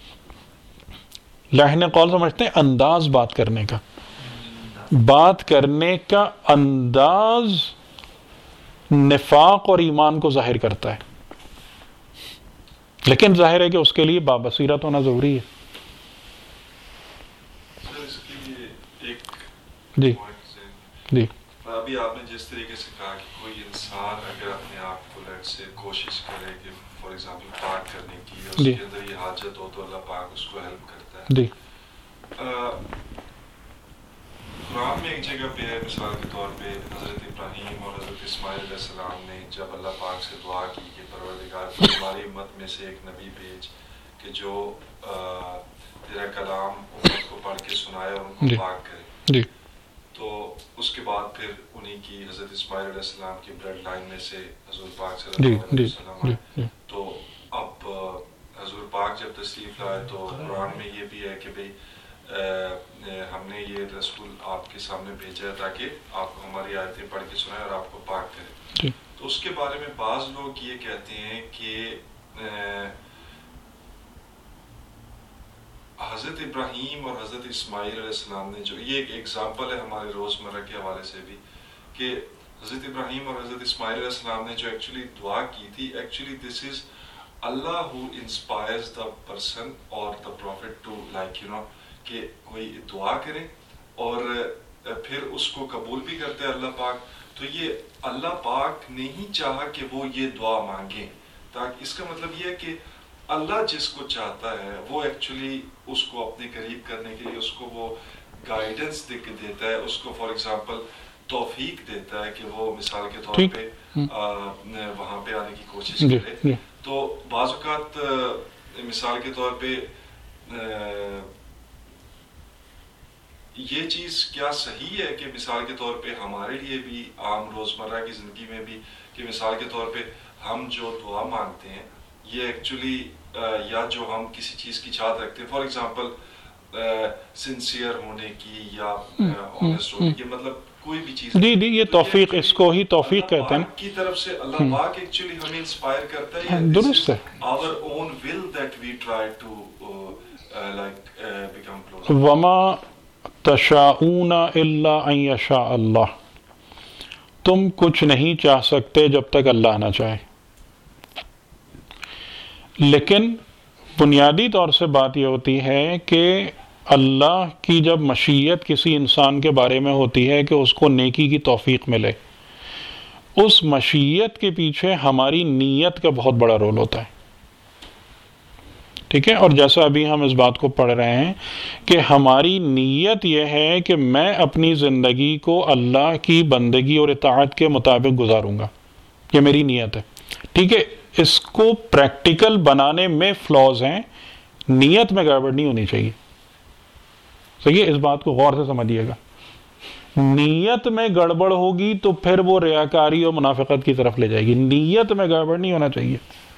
لحن قول سمجھتے ہیں انداز بات کرنے کا، بات کرنے کا انداز نفاق اور ایمان کو ظاہر کرتا ہے. لیکن ظاہر ہے کہ اس کے لیے بابصیرت ہونا ضروری ہے. جی جی ابھی آپ نے جس طریقے سے کہا کہ کوئی انسان اگر اپنے آپ کو لیٹ سے کوشش کرے کہ فار ایگزامپل پاک کرنے کی، اس کے اندر یہ حاجت ہو تو اللہ پاک اس کو ہیلپ کرتا ہے. جی قرآن میں ایک جگہ پہ ہے، مثال کے طور پہ حضرت ابراہیم اور حضرت اسماعیل علیہ السلام نے جب اللہ پاک سے دعا کی کہ پروردگار ہماری امت میں سے ایک نبی بھیج کہ جو تیرا کلام امت کو پڑھ کے سنائے اور ان کو پاک کرے. جی تو اس کے بعد پھر انہی کی حضرت اسماعیل علیہ السلام کی بلڈ لائن میں سے حضور پاک صلی اللہ علیہ وسلم آئے. تو اب حضور پاک جب تشریف لائے تو قرآن میں یہ بھی ہے کہ بھئی ہم نے یہ رسول آپ کے سامنے بھیجا ہے تاکہ آپ کو ہماری آیتیں پڑھ کے سنائیں اور آپ کو پاک کرے. تو اس کے بارے میں بعض لوگ یہ کہتے ہیں کہ حضرت ابراہیم اور حضرت اسماعیل علیہ السلام نے جو یہ ایک ایگزامپل ہے ہمارے روزمرہ کے حوالے سے بھی کہ حضرت ابراہیم اور حضرت اسماعیل علیہ السلام نے جو ایکچولی دعا کی تھی, actually this is Allah who inspires the person اور the prophet to like you know کہ کوئی دعا کرے اور پھر اس کو قبول بھی کرتے ہیں اللہ پاک. تو یہ اللہ پاک نے ہی چاہا کہ وہ یہ دعا مانگیں, تاکہ اس کا مطلب یہ ہے کہ اللہ جس کو چاہتا ہے وہ ایکچولی اس کو اپنے قریب کرنے کے لیے اس کو وہ گائیڈنس دیتا ہے, اس کو فار ایگزامپل توفیق دیتا ہے کہ وہ مثال کے طور پہ وہاں پہ آنے کی کوشش کرے. تو بعض اوقات مثال کے طور پہ یہ چیز کیا صحیح ہے کہ مثال کے طور پہ ہمارے لیے بھی عام روزمرہ کی زندگی میں بھی کہ مثال کے طور پہ ہم جو دعا مانگتے ہیں یہ ایکچولی یا جو ہم کسی چیز کی چاہت رکھتے ہیں فار ایگزامپل سنسیئر ہونے کی یا آنیسٹ ہونے کی, مطلب کوئی بھی چیز جی جی یہ توفیق, اس کو ہی توفیق کہتے ہیں کی طرف سے اللہ پاک ایکچولی ہمیں انسپائر کرتا ہے. درست ہے, our own will that we try to like become close. وما تشاءون الا ان یشاء اللہ, تم کچھ نہیں چاہ سکتے جب تک اللہ نہ چاہے. لیکن بنیادی طور سے بات یہ ہوتی ہے کہ اللہ کی جب مشیت کسی انسان کے بارے میں ہوتی ہے کہ اس کو نیکی کی توفیق ملے, اس مشیت کے پیچھے ہماری نیت کا بہت بڑا رول ہوتا ہے. ٹھیک ہے, اور جیسا ابھی ہم اس بات کو پڑھ رہے ہیں کہ ہماری نیت یہ ہے کہ میں اپنی زندگی کو اللہ کی بندگی اور اطاعت کے مطابق گزاروں گا, یہ میری نیت ہے. ٹھیک ہے, اس کو پریکٹیکل بنانے میں فلاز ہیں, نیت میں گڑبڑ نہیں ہونی چاہیے. صحیح ہے, اس بات کو غور سے سمجھیے گا. نیت میں گڑبڑ ہوگی تو پھر وہ ریاکاری اور منافقت کی طرف لے جائے گی. نیت میں گڑبڑ نہیں ہونا چاہیے.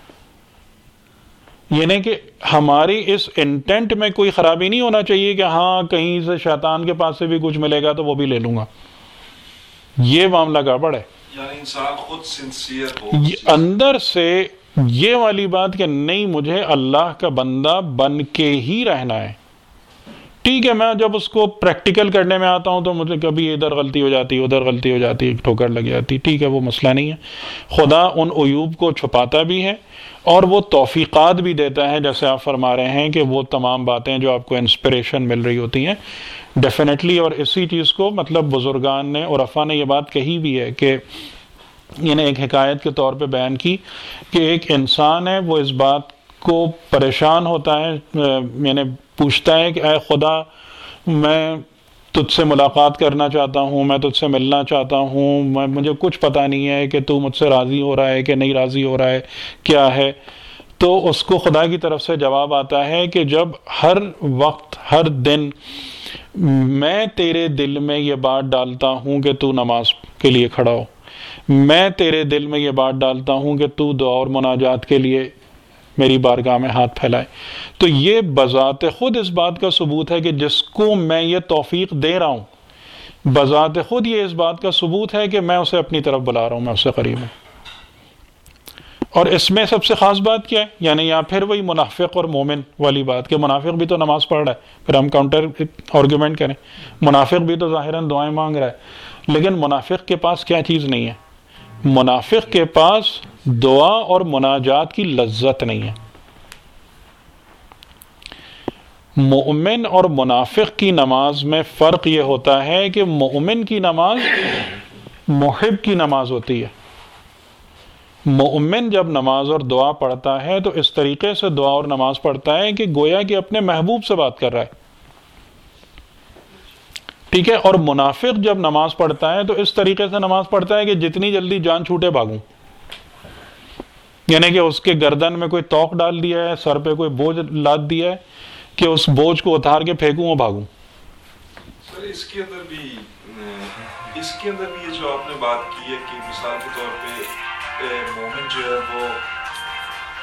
یہ نہیں کہ ہماری اس انٹینٹ میں کوئی خرابی نہیں ہونا چاہیے کہ ہاں کہیں سے شیطان کے پاس سے بھی کچھ ملے گا تو وہ بھی لے لوں گا, یہ معاملہ گڑبڑ ہے. یعنی انسان خود سنسیئر ہو اندر سے یہ والی بات کہ نہیں مجھے اللہ کا بندہ بن کے ہی رہنا ہے. ٹھیک ہے, میں جب اس کو پریکٹیکل کرنے میں آتا ہوں تو مجھے کبھی ادھر غلطی ہو جاتی ہے ادھر غلطی ہو جاتی ہے, ٹھوکر لگ جاتی, ٹھیک ہے وہ مسئلہ نہیں ہے. خدا ان عیوب کو چھپاتا بھی ہے اور وہ توفیقات بھی دیتا ہے, جیسے آپ فرما رہے ہیں کہ وہ تمام باتیں جو آپ کو انسپریشن مل رہی ہوتی ہیں ڈیفینیٹلی. اور اسی چیز کو مطلب بزرگان نے اور عرفا نے یہ بات کہی بھی ہے کہ یعنی ایک حکایت کے طور پہ بیان کی کہ ایک انسان ہے وہ اس بات کو پریشان ہوتا ہے, یعنی پوچھتا ہے کہ اے خدا میں تجھ سے ملاقات کرنا چاہتا ہوں, میں تجھ سے ملنا چاہتا ہوں, میں مجھے کچھ پتہ نہیں ہے کہ تو مجھ سے راضی ہو رہا ہے کہ نہیں راضی ہو رہا ہے, کیا ہے. تو اس کو خدا کی طرف سے جواب آتا ہے کہ جب ہر وقت ہر دن میں تیرے دل میں یہ بات ڈالتا ہوں کہ تو نماز کے لیے کھڑا ہو, میں تیرے دل میں یہ بات ڈالتا ہوں کہ تو دعا اور مناجات کے لیے میری بارگاہ میں ہاتھ پھیلائے, تو یہ بذات خود اس بات کا ثبوت ہے کہ جس کو میں یہ توفیق دے رہا ہوں بذات خود یہ اس بات کا ثبوت ہے کہ میں اسے اپنی طرف بلا رہا ہوں, میں اس سے قریب ہوں. اور اس میں سب سے خاص بات کیا ہے, یعنی یہاں پھر وہی منافق اور مومن والی بات کہ منافق بھی تو نماز پڑھ رہا ہے, پھر ہم کاؤنٹر آرگیومنٹ کریں, منافق بھی تو ظاہراً دعائیں مانگ رہا ہے, لیکن منافق کے پاس کیا چیز نہیں ہے, منافق کے پاس دعا اور مناجات کی لذت نہیں ہے. مومن اور منافق کی نماز میں فرق یہ ہوتا ہے کہ مومن کی نماز محب کی نماز ہوتی ہے. مومن جب نماز اور دعا پڑھتا ہے تو اس طریقے سے دعا اور نماز پڑھتا ہے کہ گویا کہ اپنے محبوب سے بات کر رہا ہے. ٹھیک ہے, اور منافق جب نماز پڑھتا ہے تو اس طریقے سے نماز پڑھتا ہے کہ جتنی جلدی جان چھوٹے بھاگوں, یعنی کہ اس کے گردن میں کوئی توق ڈال دیا ہے, سر پہ کوئی بوجھ لاد دیا ہے کہ اس بوجھ کو اتار کے پھینکوں اور بھاگوں. سر اس کے اندر بھی اس کے اندر بھی یہ جو آپ نے بات کی ہے کہ مثال کے طور پہ مومن جو ہے وہ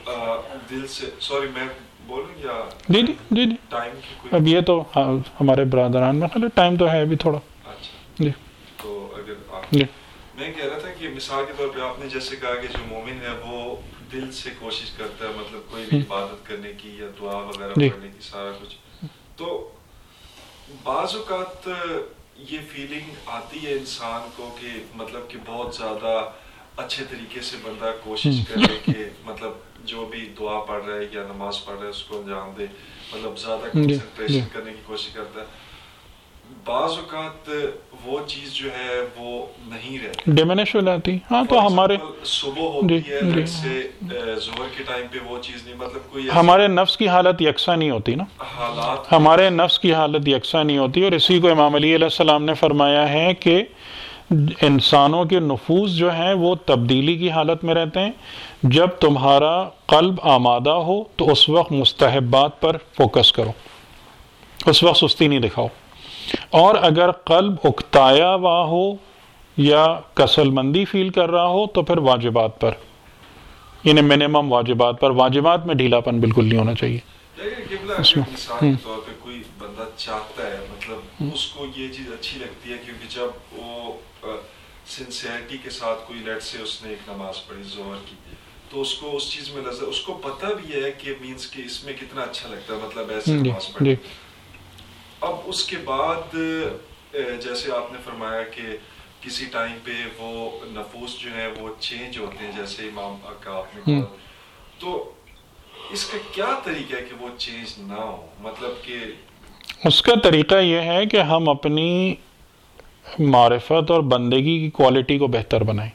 دل سے سوری میں بولوں یا جی جی جی جی ٹائم کی کوئی اب یہ تو ہمارے برادران میں خالی ٹائم تو ہے ابھی تھوڑا. اچھا جی تو اگر آپ جی میں کہہ رہا تھا کہ مثال کے طور پہ آپ نے جیسے کہا کہ جو مومن ہے وہ دل سے کوشش کرتا ہے مطلب کوئی بھی عبادت کرنے کی یا دعا وغیرہ پڑھنے کی سارا کچھ, تو بعض اوقات یہ فیلنگ آتی ہے انسان کو کہ مطلب کہ بہت زیادہ اچھے طریقے سے بندہ کوشش کرے کہ مطلب جو بھی دعا پڑھ رہا ہے یا نماز پڑھ رہا ہے اس کو انجام دے, مطلب زیادہ کنسنٹریشن کرنے کی کوشش کرتا ہے. بعض اوقات وہ چیز جو ہے وہ نہیں رہتی, ڈیمینش ہو جاتی. ہاں تو ہمارے صبح ہوتی ہے لیٹ سے ظہر کے ٹائم پہ وہ چیز نہیں, مطلب کوئی ہمارے نفس کی حالت یکساں نہیں ہوتی نا, حالات ہمارے نفس کی حالت یکساں نہیں ہوتی. اور اسی کو امام علی علیہ السلام نے فرمایا ہے کہ انسانوں کے نفوس جو ہیں وہ تبدیلی کی حالت میں رہتے ہیں. جب تمہارا قلب آمادہ ہو تو اس وقت مستحبات پر فوکس کرو, اس وقت سستی نہیں دکھاؤ. اور اگر قلب اکتایا ہوا ہو یا کسل مندی فیل کر رہا ہو تو پھر واجبات پر, یعنی منیمم واجبات پر. واجبات میں ڈھیلا پن بالکل نہیں ہونا چاہیے. مثال کے طور پہ کوئی بندہ چاہتا ہے مطلب اس کو یہ چیز اچھی لگتی ہے کیونکہ جب وہ سنسیئرٹی کے ساتھ کوئی لیٹ سے اس نے ایک نماز پڑھی ظہر کی تو اس کو اس چیز میں لذت, اس کو پتہ بھی ہے کہ مینس کہ اس میں کتنا اچھا لگتا ہے مطلب ایسے نماز پڑھی. اب اس کے بعد جیسے آپ نے فرمایا کہ کسی ٹائم پہ وہ نفوس جو ہیں وہ چینج ہوتے ہیں جیسے امام کا آپ نے کہا, تو اس کا کیا طریقہ ہے کہ وہ چینج نہ ہو, مطلب کہ اس کا طریقہ یہ ہے کہ ہم اپنی معرفت اور بندگی کی کوالٹی کو بہتر بنائیں.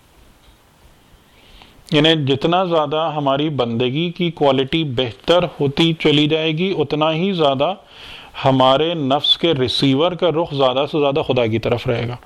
یعنی جتنا زیادہ ہماری بندگی کی کوالٹی بہتر ہوتی چلی جائے گی اتنا ہی زیادہ ہمارے نفس کے ریسیور کا رخ زیادہ سے زیادہ خدا کی طرف رہے گا.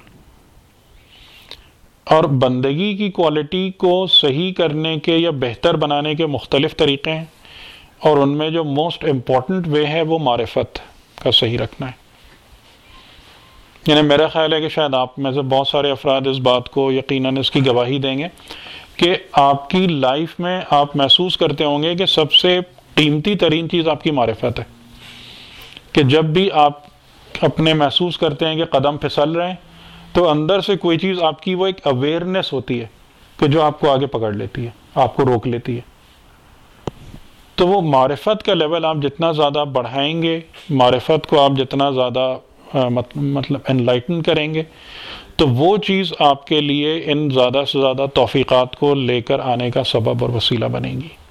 اور بندگی کی کوالٹی کو صحیح کرنے کے یا بہتر بنانے کے مختلف طریقے ہیں, اور ان میں جو موسٹ امپورٹنٹ وے ہے وہ معرفت کا صحیح رکھنا ہے. یعنی میرا خیال ہے کہ شاید آپ میں سے بہت سارے افراد اس بات کو یقیناً اس کی گواہی دیں گے کہ آپ کی لائف میں آپ محسوس کرتے ہوں گے کہ سب سے قیمتی ترین چیز آپ کی معرفت ہے. کہ جب بھی آپ اپنے محسوس کرتے ہیں کہ قدم پھسل رہے ہیں تو اندر سے کوئی چیز آپ کی وہ ایک اویئرنیس ہوتی ہے کہ جو آپ کو آگے پکڑ لیتی ہے, آپ کو روک لیتی ہے. تو وہ معرفت کا لیول آپ جتنا زیادہ بڑھائیں گے, معرفت کو آپ جتنا زیادہ مطلب انلائٹن کریں گے, تو وہ چیز آپ کے لیے ان زیادہ سے زیادہ توفیقات کو لے کر آنے کا سبب اور وسیلہ بنے گی.